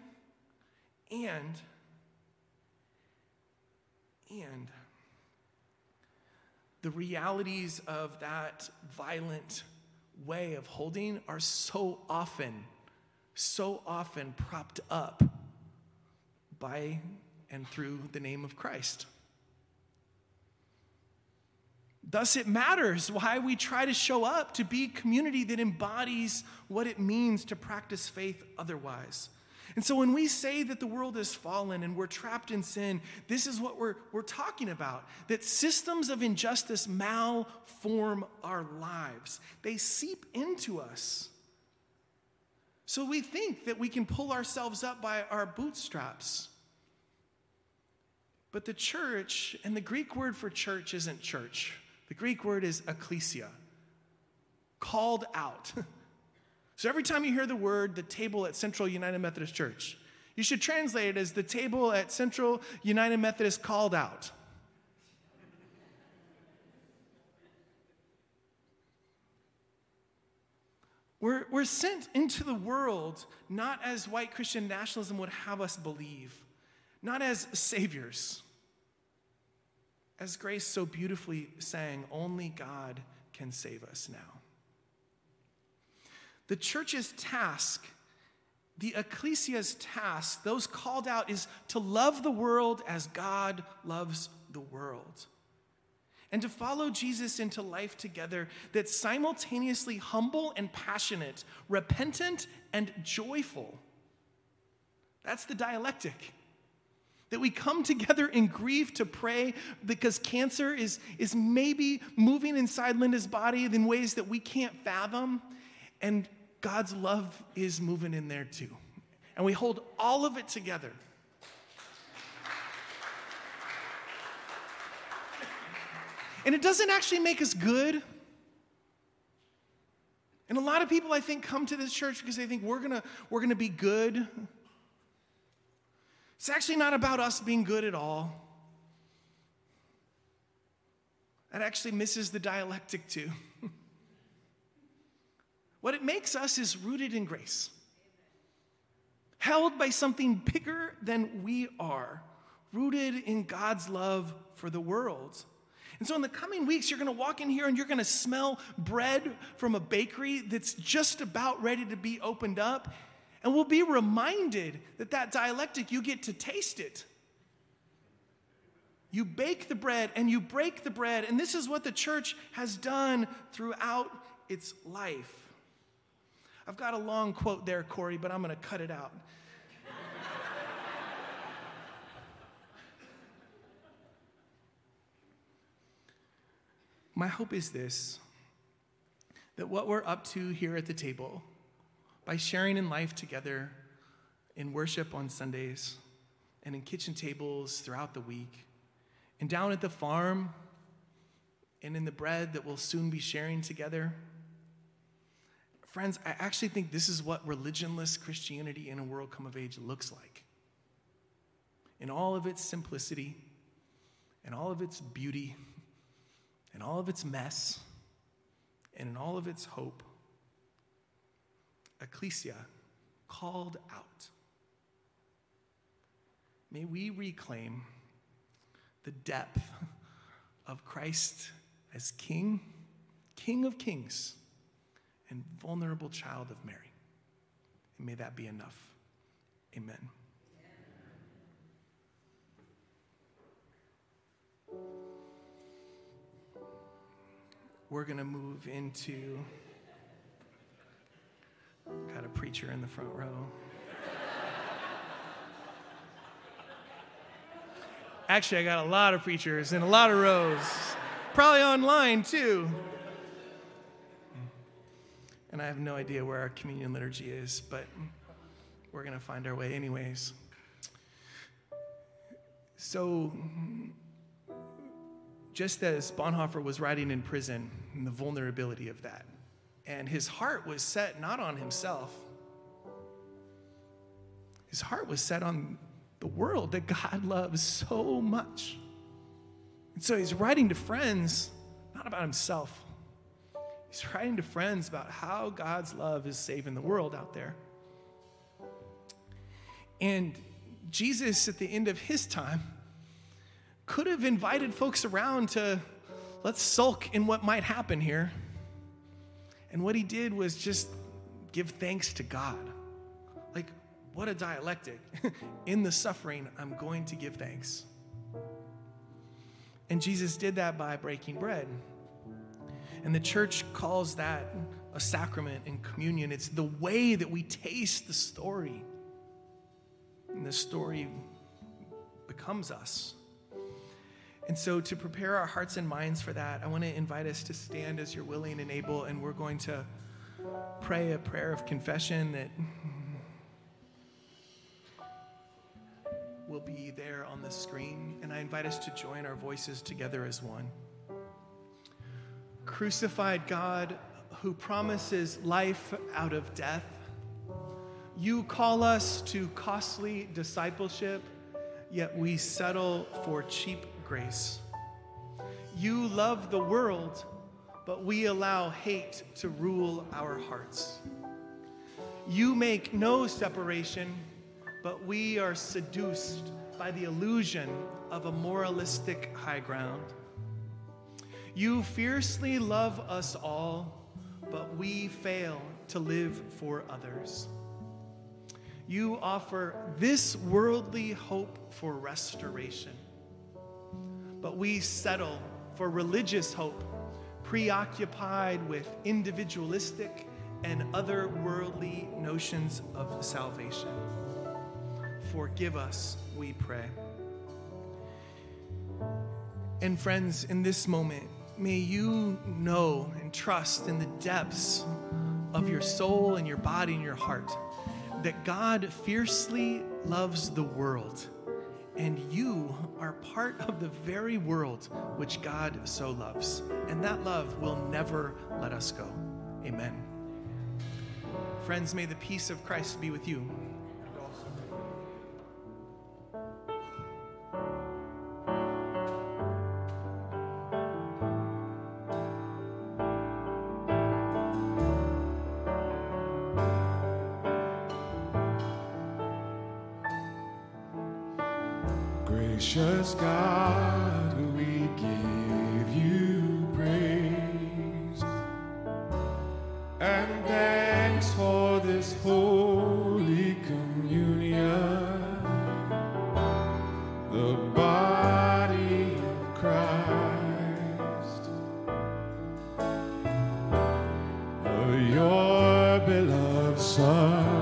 the realities of that violent way of holding are so often propped up by and through the name of Christ. Thus, it matters why we try to show up to be community that embodies what it means to practice faith otherwise. And so when we say that the world is fallen and we're trapped in sin, this is what we're talking about. That systems of injustice malform our lives. They seep into us. So we think that we can pull ourselves up by our bootstraps. But the church, and the Greek word for church isn't church. The Greek word is ekklesia, called out. So every time you hear the word, the table at Central United Methodist Church, you should translate it as the table at Central United Methodist called out. We're sent into the world not as white Christian nationalism would have us believe, not as saviors. As Grace so beautifully sang, only God can save us now. The church's task, the ecclesia's task, those called out, is to love the world as God loves the world. And to follow Jesus into life together that's simultaneously humble and passionate, repentant and joyful. That's the dialectic. That we come together in grief to pray because cancer is maybe moving inside Linda's body in ways that we can't fathom. And God's love is moving in there too. And we hold all of it together. And it doesn't actually make us good. And a lot of people, I think, come to this church because they think we're gonna be good. It's actually not about us being good at all. That actually misses the dialectic too. What it makes us is rooted in grace. Held by something bigger than we are. Rooted in God's love for the world. And so in the coming weeks, you're going to walk in here and you're going to smell bread from a bakery that's just about ready to be opened up. And we'll be reminded that dialectic, you get to taste it. You bake the bread and you break the bread. And this is what the church has done throughout its life. I've got a long quote there, Corey, but I'm going to cut it out. My hope is this, that what we're up to here at the table, by sharing in life together, in worship on Sundays, and in kitchen tables throughout the week, and down at the farm, and in the bread that we'll soon be sharing together. Friends, I actually think this is what religionless Christianity in a world come of age looks like. In all of its simplicity, in all of its beauty, in all of its mess, and in all of its hope. Ecclesia, called out. May we reclaim the depth of Christ as King, King of Kings, and vulnerable child of Mary. And may that be enough. Amen. We're going to move into, got a preacher in the front row. Actually, I got a lot of preachers in a lot of rows. Probably online, too. And I have no idea where our communion liturgy is, but we're going to find our way anyways. So, just as Bonhoeffer was writing in prison, and the vulnerability of that, and his heart was set not on himself. His heart was set on the world that God loves so much. And so he's writing to friends, not about himself. He's writing to friends about how God's love is saving the world out there. And Jesus, at the end of his time, could have invited folks around to, let's sulk in what might happen here. And what he did was just give thanks to God. Like, what a dialectic. In the suffering, I'm going to give thanks. And Jesus did that by breaking bread. And the church calls that a sacrament in communion. It's the way that we taste the story. And the story becomes us. And so to prepare our hearts and minds for that, I want to invite us to stand as you're willing and able, and we're going to pray a prayer of confession that will be there on the screen. And I invite us to join our voices together as one. Crucified God, who promises life out of death, you call us to costly discipleship, yet we settle for cheap grace. You love the world, but we allow hate to rule our hearts. You make no separation, but we are seduced by the illusion of a moralistic high ground. You fiercely love us all, but we fail to live for others. You offer this worldly hope for restoration, but we settle for religious hope, preoccupied with individualistic and otherworldly notions of salvation. Forgive us, we pray. And friends, in this moment, may you know and trust in the depths of your soul and your body and your heart that God fiercely loves the world, and you are part of the very world which God so loves. And that love will never let us go. Amen. Friends, may the peace of Christ be with you. Gracious God, we give you praise and thanks for this holy communion, the body of Christ, your beloved Son.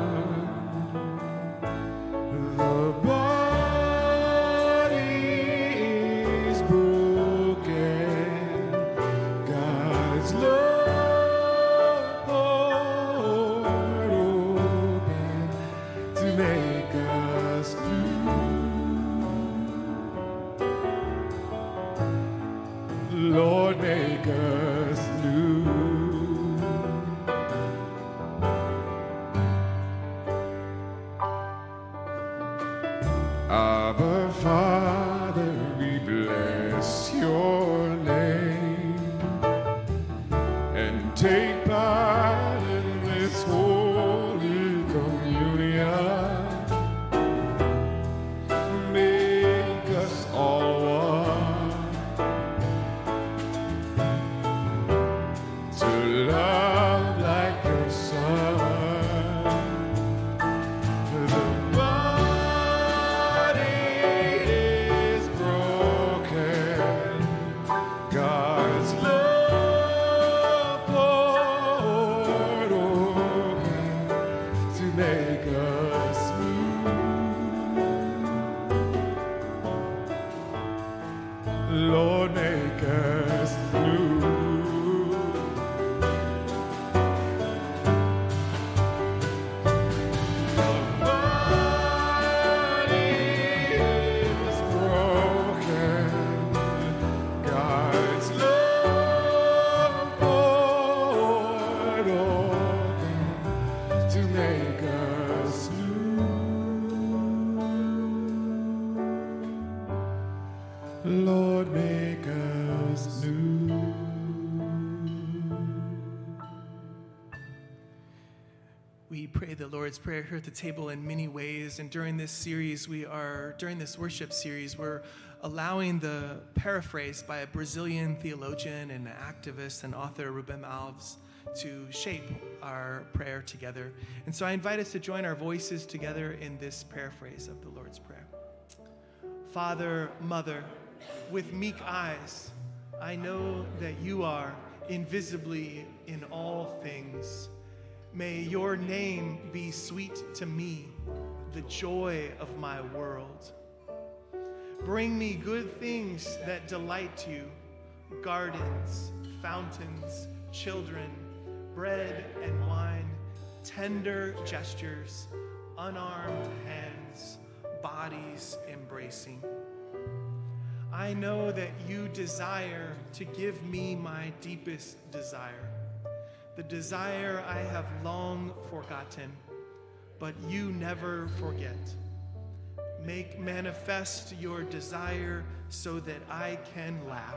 Lord, make us new. Abba, Father, we bless your name and take part in this holy communion. Make us all one. Love like your Son. The body is broken. Lord's Prayer here at the table in many ways. And during this worship series, we're allowing the paraphrase by a Brazilian theologian and activist and author, Rubem Alves, to shape our prayer together. And so I invite us to join our voices together in this paraphrase of the Lord's Prayer. Father, Mother, with meek eyes, I know that you are invisibly in all things. May your name be sweet to me, the joy of my world. Bring me good things that delight you, gardens, fountains, children, bread and wine, tender gestures, unarmed hands, bodies embracing. I know that you desire to give me my deepest desire, the desire I have long forgotten, but you never forget. Make manifest your desire so that I can laugh.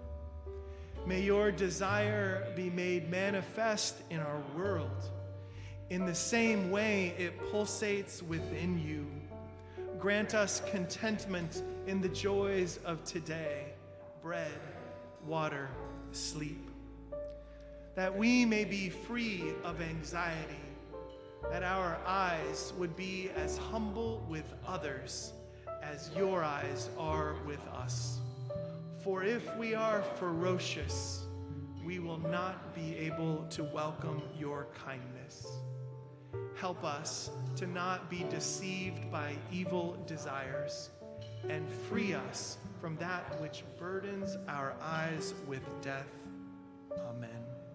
May your desire be made manifest in our world. In the same way it pulsates within you. Grant us contentment in the joys of today, bread, water, sleep. That we may be free of anxiety, that our eyes would be as humble with others as your eyes are with us. For if we are ferocious, we will not be able to welcome your kindness. Help us to not be deceived by evil desires, and free us from that which burdens our eyes with death. Amen.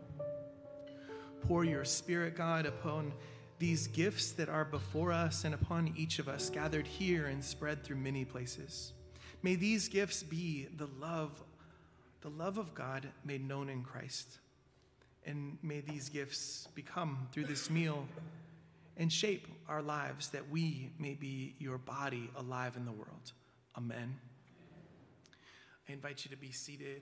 Pour your Spirit, God, upon these gifts that are before us and upon each of us gathered here and spread through many places. May these gifts be the love of God made known in Christ. And may these gifts become, through this meal, and shape our lives that we may be your body alive in the world. Amen. I invite you to be seated.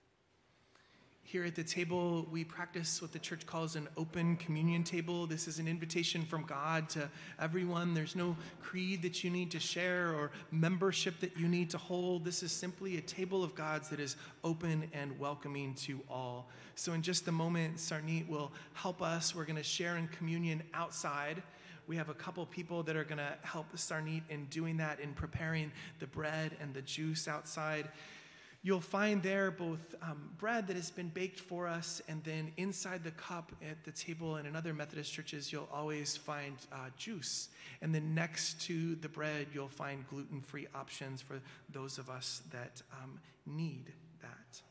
Here at the table, we practice what the church calls an open communion table. This is an invitation from God to everyone. There's no creed that you need to share or membership that you need to hold. This is simply a table of God's that is open and welcoming to all. So in just a moment, Sarneet will help us. We're going to share in communion outside. We have a couple people that are going to help Sarneet in doing that, in preparing the bread and the juice outside. You'll find there both bread that has been baked for us, and then inside the cup at the table and in other Methodist churches, you'll always find juice. And then next to the bread, you'll find gluten-free options for those of us that need that.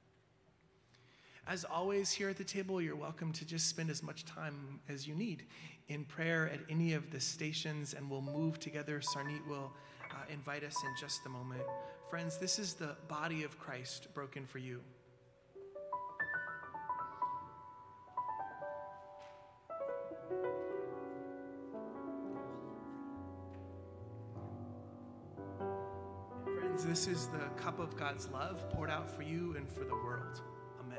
As always here at the table, you're welcome to just spend as much time as you need in prayer at any of the stations, and we'll move together. Sarneet will invite us in just a moment. Friends, this is the body of Christ broken for you. Friends, this is the cup of God's love poured out for you and for the world. Amen.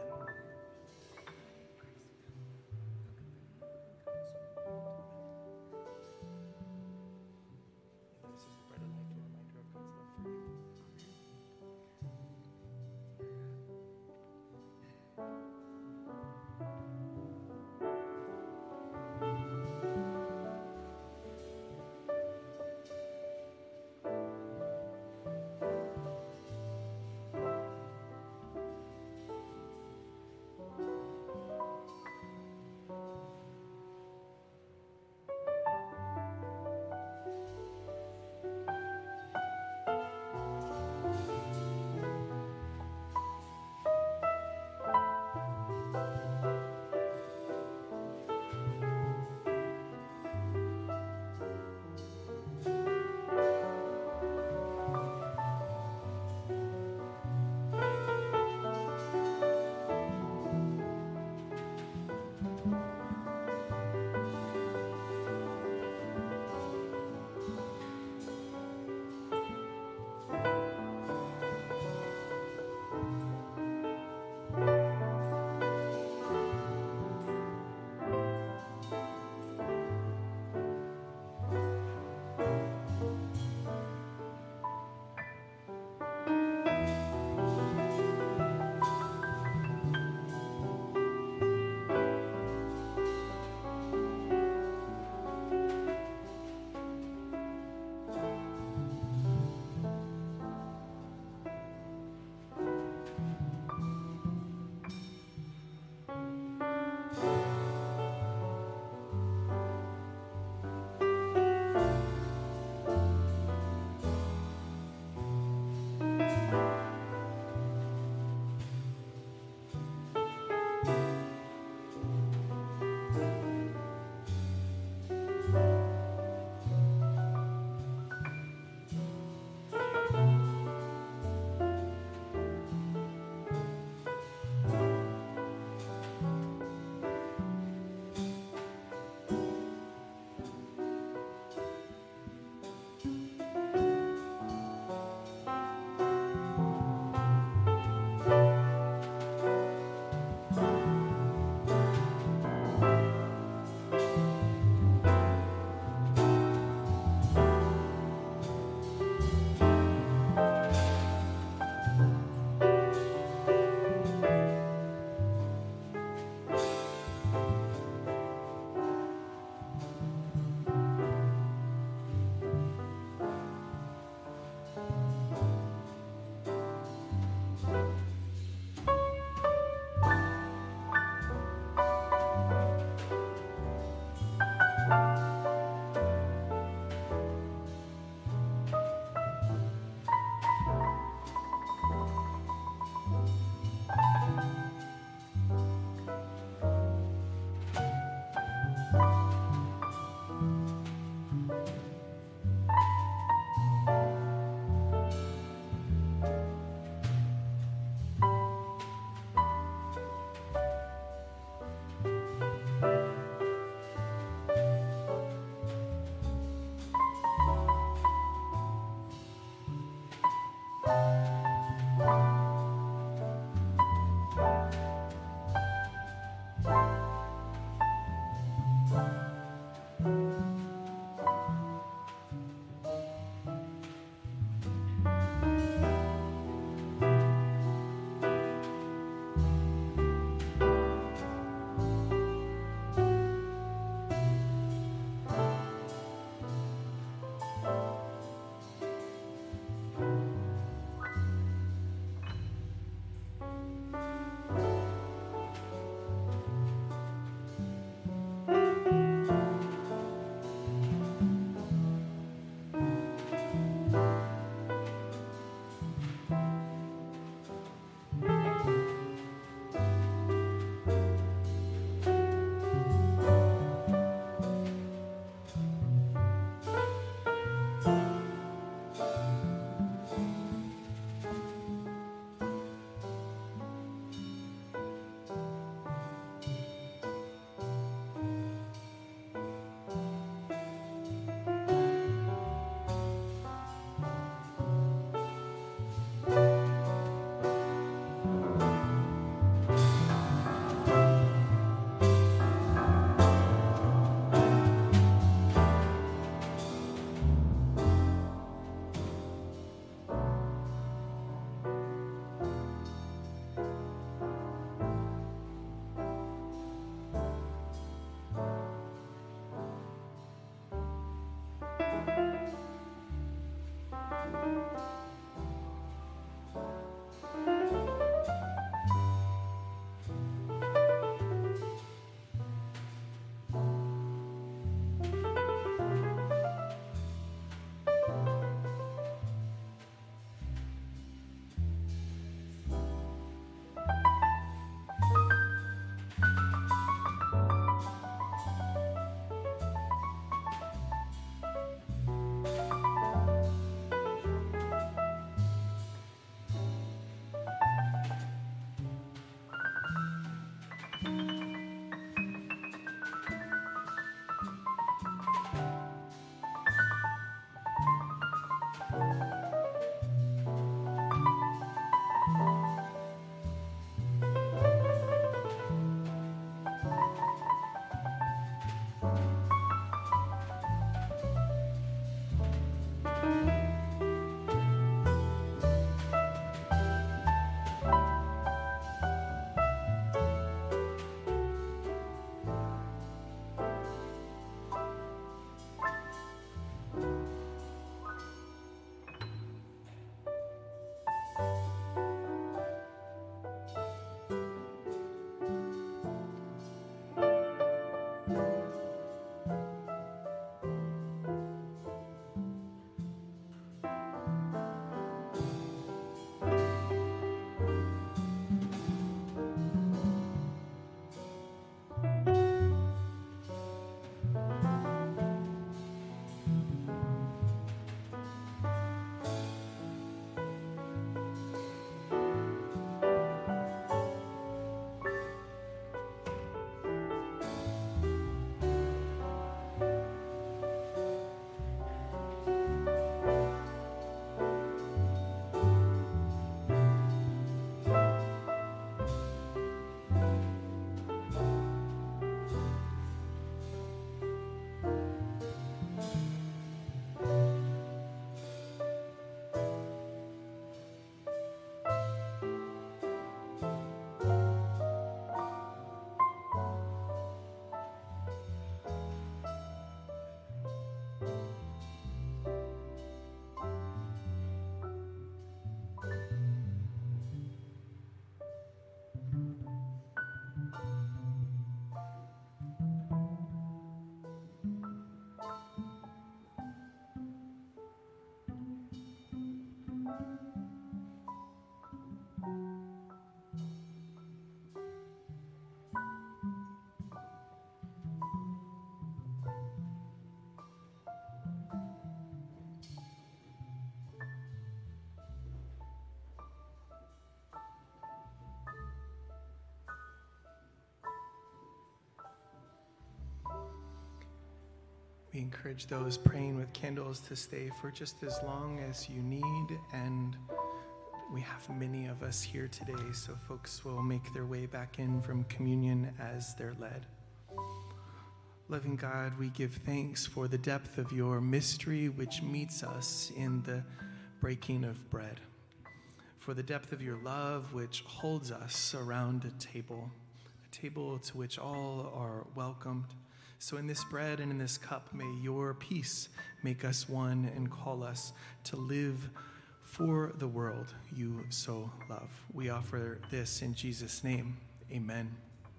We encourage those praying with candles to stay for just as long as you need, and we have many of us here today, so folks will make their way back in from communion as they're led. Loving God, we give thanks for the depth of your mystery which meets us in the breaking of bread, for the depth of your love which holds us around a table to which all are welcomed. So in this bread and in this cup, may your peace make us one and call us to live for the world you so love. We offer this in Jesus' name. Amen.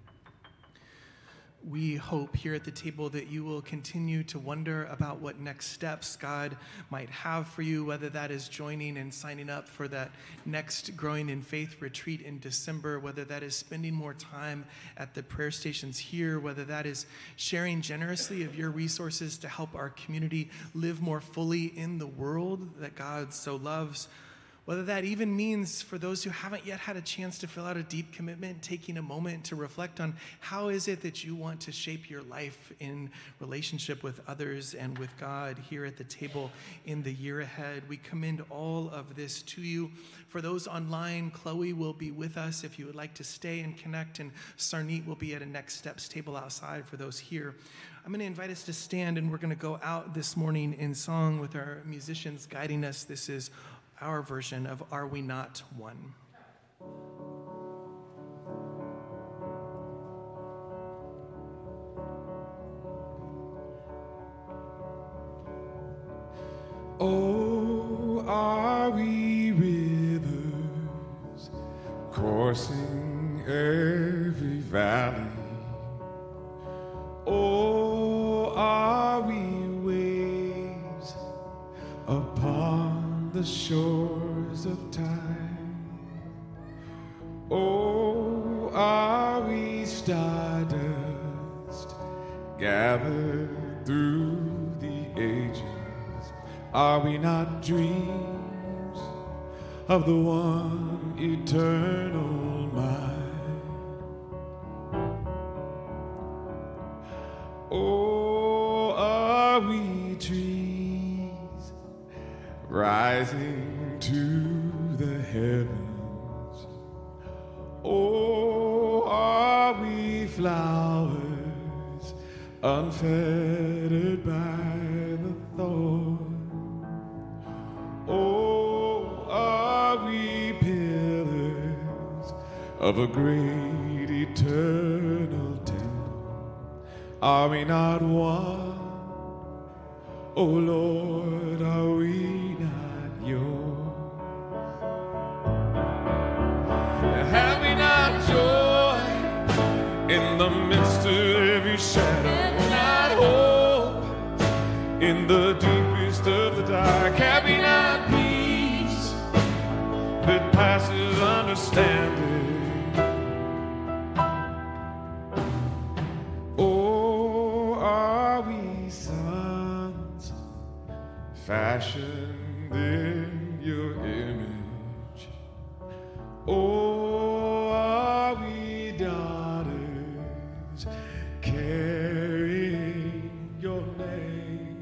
We hope here at the table that you will continue to wonder about what next steps God might have for you, whether that is joining and signing up for that next Growing in Faith retreat in December, whether that is spending more time at the prayer stations here, whether that is sharing generously of your resources to help our community live more fully in the world that God so loves. Whether that even means, for those who haven't yet had a chance to fill out a deep commitment, taking a moment to reflect on how is it that you want to shape your life in relationship with others and with God here at the table in the year ahead. We commend all of this to you. For those online, Chloe will be with us if you would like to stay and connect, and Sarneet will be at a Next Steps table outside for those here. I'm going to invite us to stand, and we're going to go out this morning in song with our musicians guiding us. This is our version of Are We Not One? Oh, are we rivers coursing every valley? Oh, are we waves upon the shores of time? Oh, are we stardust gathered through the ages? Are we not dreams of the one eternal mind? Oh, are we trees rising to the heavens? Oh, are we flowers unfettered by the thorn? Oh, are we pillars of a great eternal temple? Are we not one? Oh Lord, are we not yours? Have we not joy in the midst of every shadow? Not hope in the deepest of the dark? Have we not peace that passes understanding? Oh, are we sons fashioned in your image? Oh, are we daughters carrying your name?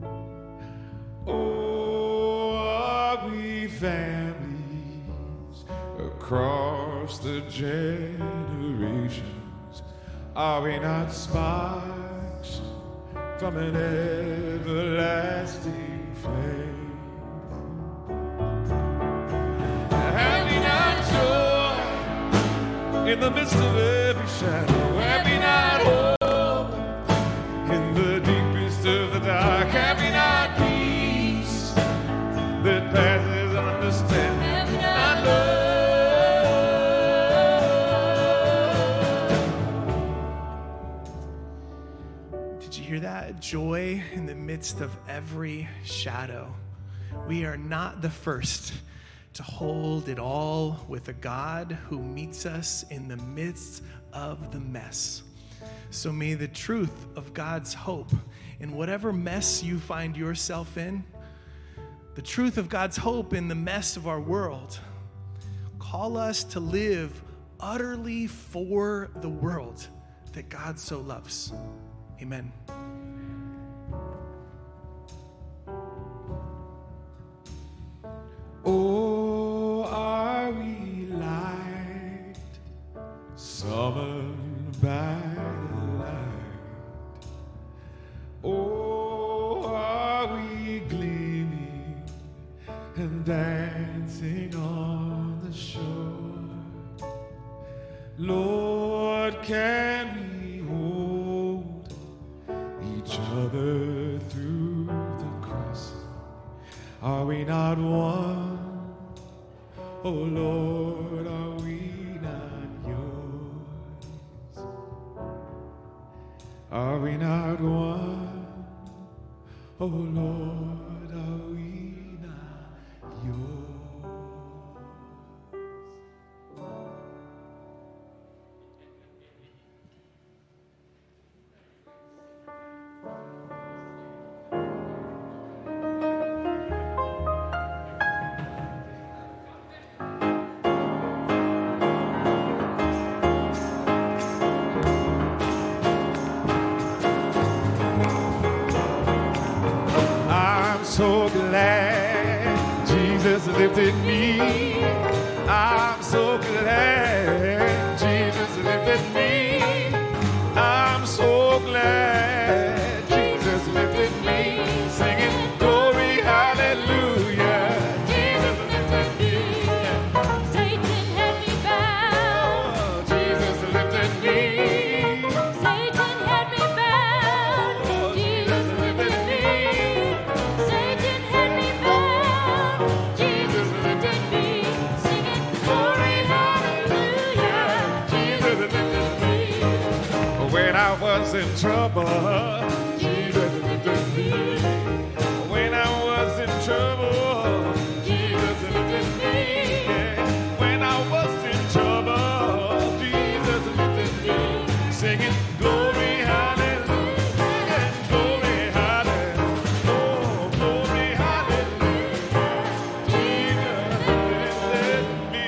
Oh, are we families across the generations? Are we not sparks from an everlasting flame? Have we not joy in the midst of every shadow? Have we not hope in the deepest of the dark? Have we not peace that passes understanding? Have we not love? Did you hear that? Joy in the midst of every shadow. We are not the first to hold it all with a God who meets us in the midst of the mess. So may the truth of God's hope in whatever mess you find yourself in, the truth of God's hope in the mess of our world, call us to live utterly for the world that God so loves. Amen. and dancing on the shore. Lord, can we hold each other through the cross? Are we not one? Oh Lord, are we not yours? Are we not one? Oh Lord, are we not yours? So glad Jesus lifted me. I'm so glad Jesus lifted me. I'm so glad Jesus lifted me. Singing glory, hallelujah. Jesus lifted me. Satan had me bound. Oh, Jesus lifted me. Satan had me bound. Jesus lifted me. Satan had me bound. Jesus lifted me. Singing glory, hallelujah. Jesus lifted me. When I was in trouble, Jesus lifted me. When I was in trouble, Jesus lifted me. When I was in trouble, Jesus lifted me. Singing glory, hallelujah. Singing glory, hallelujah. Oh, glory, hallelujah. Jesus lifted me.